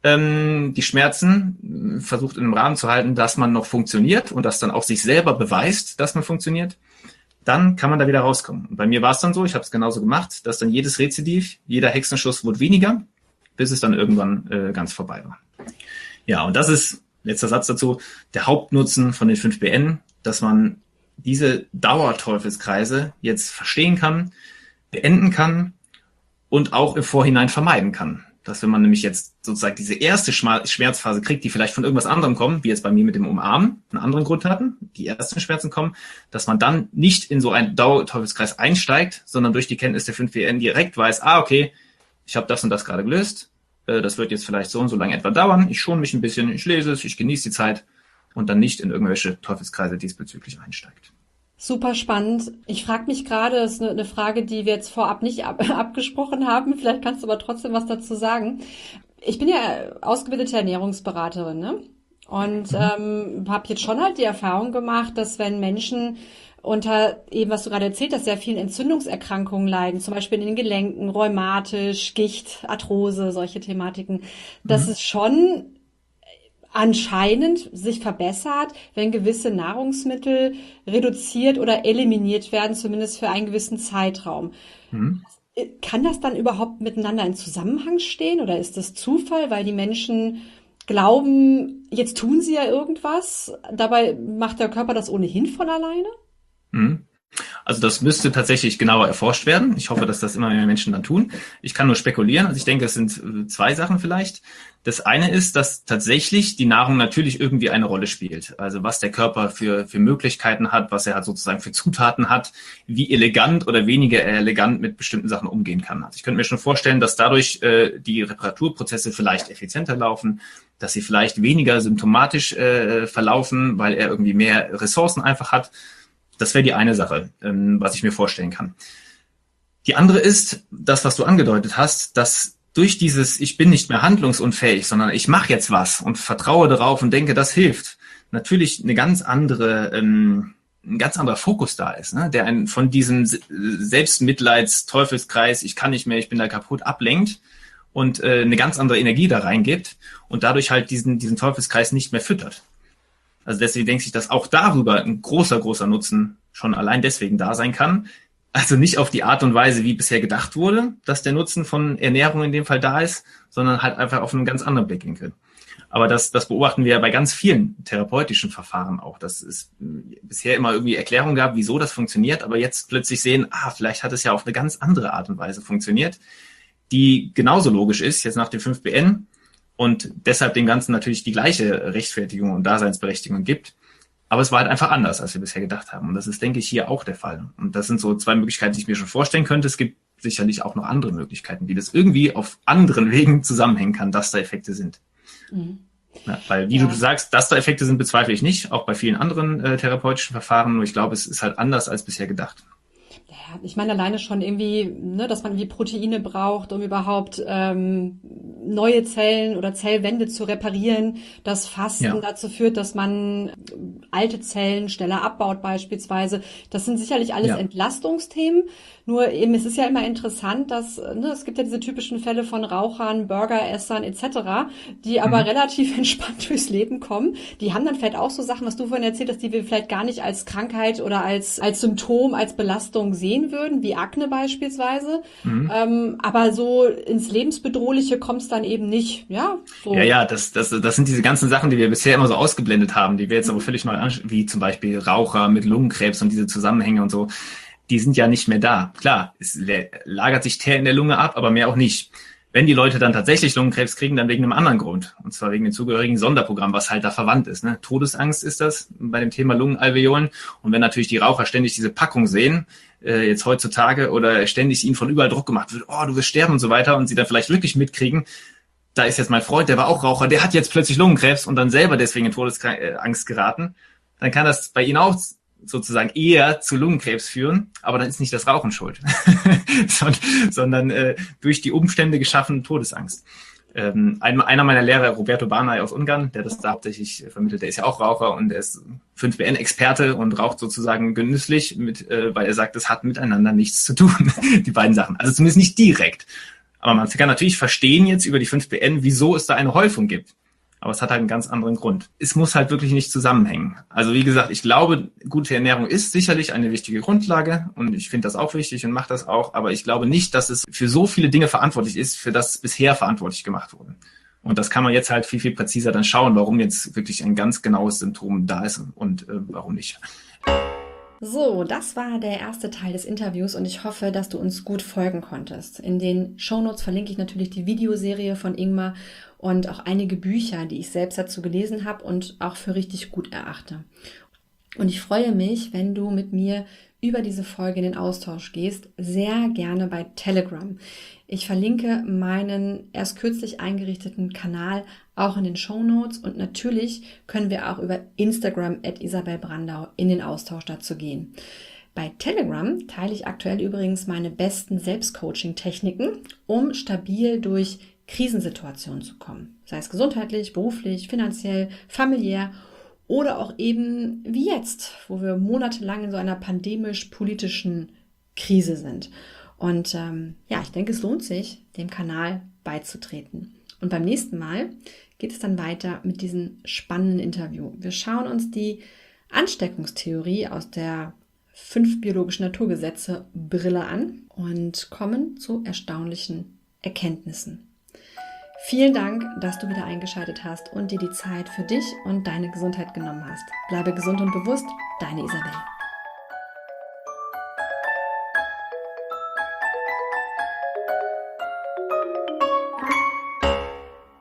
ähm, die Schmerzen äh, versucht in einem Rahmen zu halten, dass man noch funktioniert und dass dann auch sich selber beweist, dass man funktioniert, dann kann man da wieder rauskommen. Und bei mir war es dann so, ich habe es genauso gemacht, dass dann jedes Rezidiv, jeder Hexenschuss wurde weniger, bis es dann irgendwann äh, ganz vorbei war. Ja, und das ist letzter Satz dazu, der Hauptnutzen von den fünf B N, dass man diese Dauerteufelskreise jetzt verstehen kann, beenden kann und auch im Vorhinein vermeiden kann. Dass wenn man nämlich jetzt sozusagen diese erste Schmerzphase kriegt, die vielleicht von irgendwas anderem kommen, wie jetzt bei mir mit dem Umarmen, einen anderen Grund hatten, die ersten Schmerzen kommen, dass man dann nicht in so einen Dauerteufelskreis einsteigt, sondern durch die Kenntnis der fünf B N direkt weiß, ah, okay, ich habe das und das gerade gelöst, das wird jetzt vielleicht so und so lange etwa dauern, ich schone mich ein bisschen, ich lese es, ich genieße die Zeit und dann nicht in irgendwelche Teufelskreise diesbezüglich einsteigt. Super spannend. Ich frage mich gerade, das ist eine Frage, die wir jetzt vorab nicht ab, abgesprochen haben, vielleicht kannst du aber trotzdem was dazu sagen. Ich bin ja ausgebildete Ernährungsberaterin, ne? Und ähm, habe jetzt schon halt die Erfahrung gemacht, dass wenn Menschen unter eben, was du gerade erzählt hast, sehr vielen Entzündungserkrankungen leiden, zum Beispiel in den Gelenken, rheumatisch, Gicht, Arthrose, solche Thematiken, dass mhm. es schon anscheinend sich verbessert, wenn gewisse Nahrungsmittel reduziert oder eliminiert werden, zumindest für einen gewissen Zeitraum. Mhm. Kann das dann überhaupt miteinander in Zusammenhang stehen oder ist das Zufall, weil die Menschen glauben, jetzt tun sie ja irgendwas, dabei macht der Körper das ohnehin von alleine? Mhm. Also das müsste tatsächlich genauer erforscht werden. Ich hoffe, dass das immer mehr Menschen dann tun. Ich kann nur spekulieren. Also ich denke, es sind zwei Sachen vielleicht. Das eine ist, dass tatsächlich die Nahrung natürlich irgendwie eine Rolle spielt. Also was der Körper für, für Möglichkeiten hat, was er halt sozusagen für Zutaten hat, wie elegant oder weniger elegant mit bestimmten Sachen umgehen kann. Also ich könnte mir schon vorstellen, dass dadurch äh, die Reparaturprozesse vielleicht effizienter laufen, dass sie vielleicht weniger symptomatisch äh, verlaufen, weil er irgendwie mehr Ressourcen einfach hat. Das wäre die eine Sache, ähm, was ich mir vorstellen kann. Die andere ist, das, was du angedeutet hast, dass durch dieses, ich bin nicht mehr handlungsunfähig, sondern ich mache jetzt was und vertraue darauf und denke, das hilft, natürlich eine ganz andere, ähm, ein ganz anderer Fokus da ist, ne? Der einen von diesem Selbstmitleids-Teufelskreis, ich kann nicht mehr, ich bin da kaputt, ablenkt und äh, eine ganz andere Energie da reingibt und dadurch halt diesen, diesen Teufelskreis nicht mehr füttert. Also deswegen denke ich, dass auch darüber ein großer, großer Nutzen schon allein deswegen da sein kann. Also nicht auf die Art und Weise, wie bisher gedacht wurde, dass der Nutzen von Ernährung in dem Fall da ist, sondern halt einfach auf einen ganz anderen Blickwinkel. Aber das, das beobachten wir ja bei ganz vielen therapeutischen Verfahren auch, dass es bisher immer irgendwie Erklärungen gab, wieso das funktioniert, aber jetzt plötzlich sehen, ah, vielleicht hat es ja auf eine ganz andere Art und Weise funktioniert, die genauso logisch ist, jetzt nach dem fünf B N, und deshalb dem Ganzen natürlich die gleiche Rechtfertigung und Daseinsberechtigung gibt. Aber es war halt einfach anders, als wir bisher gedacht haben. Und das ist, denke ich, hier auch der Fall. Und das sind so zwei Möglichkeiten, die ich mir schon vorstellen könnte. Es gibt sicherlich auch noch andere Möglichkeiten, wie das irgendwie auf anderen Wegen zusammenhängen kann, dass da Effekte sind. Mhm. Ja, weil, wie ja. du sagst, dass da Effekte sind, bezweifle ich nicht, auch bei vielen anderen äh, therapeutischen Verfahren. Nur ich glaube, es ist halt anders als bisher gedacht. Ja, ich meine alleine schon irgendwie, ne, dass man irgendwie Proteine braucht, um überhaupt ähm, neue Zellen oder Zellwände zu reparieren, dass Fasten ja. dazu führt, dass man alte Zellen schneller abbaut beispielsweise. Das sind sicherlich alles ja. Entlastungsthemen. Nur eben, es ist ja immer interessant, dass, ne, es gibt ja diese typischen Fälle von Rauchern, Burgeressern et cetera, die aber mhm. relativ entspannt durchs Leben kommen. Die haben dann vielleicht auch so Sachen, was du vorhin erzählt hast, die wir vielleicht gar nicht als Krankheit oder als als Symptom, als Belastung sehen würden, wie Akne beispielsweise. Mhm. Ähm, aber so ins Lebensbedrohliche kommt es dann eben nicht. Ja, so. ja, ja, das, das, das sind diese ganzen Sachen, die wir bisher immer so ausgeblendet haben, die wir jetzt mhm. aber völlig neu anschauen, wie zum Beispiel Raucher mit Lungenkrebs und diese Zusammenhänge und so. Die sind ja nicht mehr da. Klar, es lagert sich Teer in der Lunge ab, aber mehr auch nicht. Wenn die Leute dann tatsächlich Lungenkrebs kriegen, dann wegen einem anderen Grund. Und zwar wegen dem zugehörigen Sonderprogramm, was halt da verwandt ist. Ne? Todesangst ist das bei dem Thema Lungenalveolen. Und wenn natürlich die Raucher ständig diese Packung sehen, äh, jetzt heutzutage, oder ständig ihnen von überall Druck gemacht wird, oh, du wirst sterben und so weiter, und sie dann vielleicht wirklich mitkriegen, da ist jetzt mein Freund, der war auch Raucher, der hat jetzt plötzlich Lungenkrebs und dann selber deswegen in Todesangst geraten, dann kann das bei ihnen auch sozusagen eher zu Lungenkrebs führen, aber dann ist nicht das Rauchen schuld, sondern äh, durch die Umstände geschaffene Todesangst. Ähm, ein, einer meiner Lehrer, Roberto Banai aus Ungarn, der das da hauptsächlich vermittelt, der ist ja auch Raucher und der ist fünf B N-Experte und raucht sozusagen genüsslich, mit, äh, weil er sagt, das hat miteinander nichts zu tun, die beiden Sachen. Also zumindest nicht direkt. Aber man kann natürlich verstehen jetzt über die fünf B N, wieso es da eine Häufung gibt. Aber es hat halt einen ganz anderen Grund. Es muss halt wirklich nicht zusammenhängen. Also wie gesagt, ich glaube, gute Ernährung ist sicherlich eine wichtige Grundlage und ich finde das auch wichtig und mache das auch. Aber ich glaube nicht, dass es für so viele Dinge verantwortlich ist, für das bisher verantwortlich gemacht wurde. Und das kann man jetzt halt viel, viel präziser dann schauen, warum jetzt wirklich ein ganz genaues Symptom da ist und äh, warum nicht. So, das war der erste Teil des Interviews und ich hoffe, dass du uns gut folgen konntest. In den Shownotes verlinke ich natürlich die Videoserie von Ingmar und auch einige Bücher, die ich selbst dazu gelesen habe und auch für richtig gut erachte. Und ich freue mich, wenn du mit mir über diese Folge in den Austausch gehst, sehr gerne bei Telegram. Ich verlinke meinen erst kürzlich eingerichteten Kanal auch in den Shownotes und natürlich können wir auch über Instagram at Isabel Brandau in den Austausch dazu gehen. Bei Telegram teile ich aktuell übrigens meine besten Selbstcoaching-Techniken, um stabil durch Krisensituationen zu kommen. Sei es gesundheitlich, beruflich, finanziell, familiär oder auch eben wie jetzt, wo wir monatelang in so einer pandemisch-politischen Krise sind. Und ähm, ja, ich denke, es lohnt sich, dem Kanal beizutreten. Und beim nächsten Mal geht es dann weiter mit diesem spannenden Interview. Wir schauen uns die Ansteckungstheorie aus der fünf biologischen Naturgesetze Brille an und kommen zu erstaunlichen Erkenntnissen. Vielen Dank, dass du wieder eingeschaltet hast und dir die Zeit für dich und deine Gesundheit genommen hast. Bleibe gesund und bewusst, deine Isabel.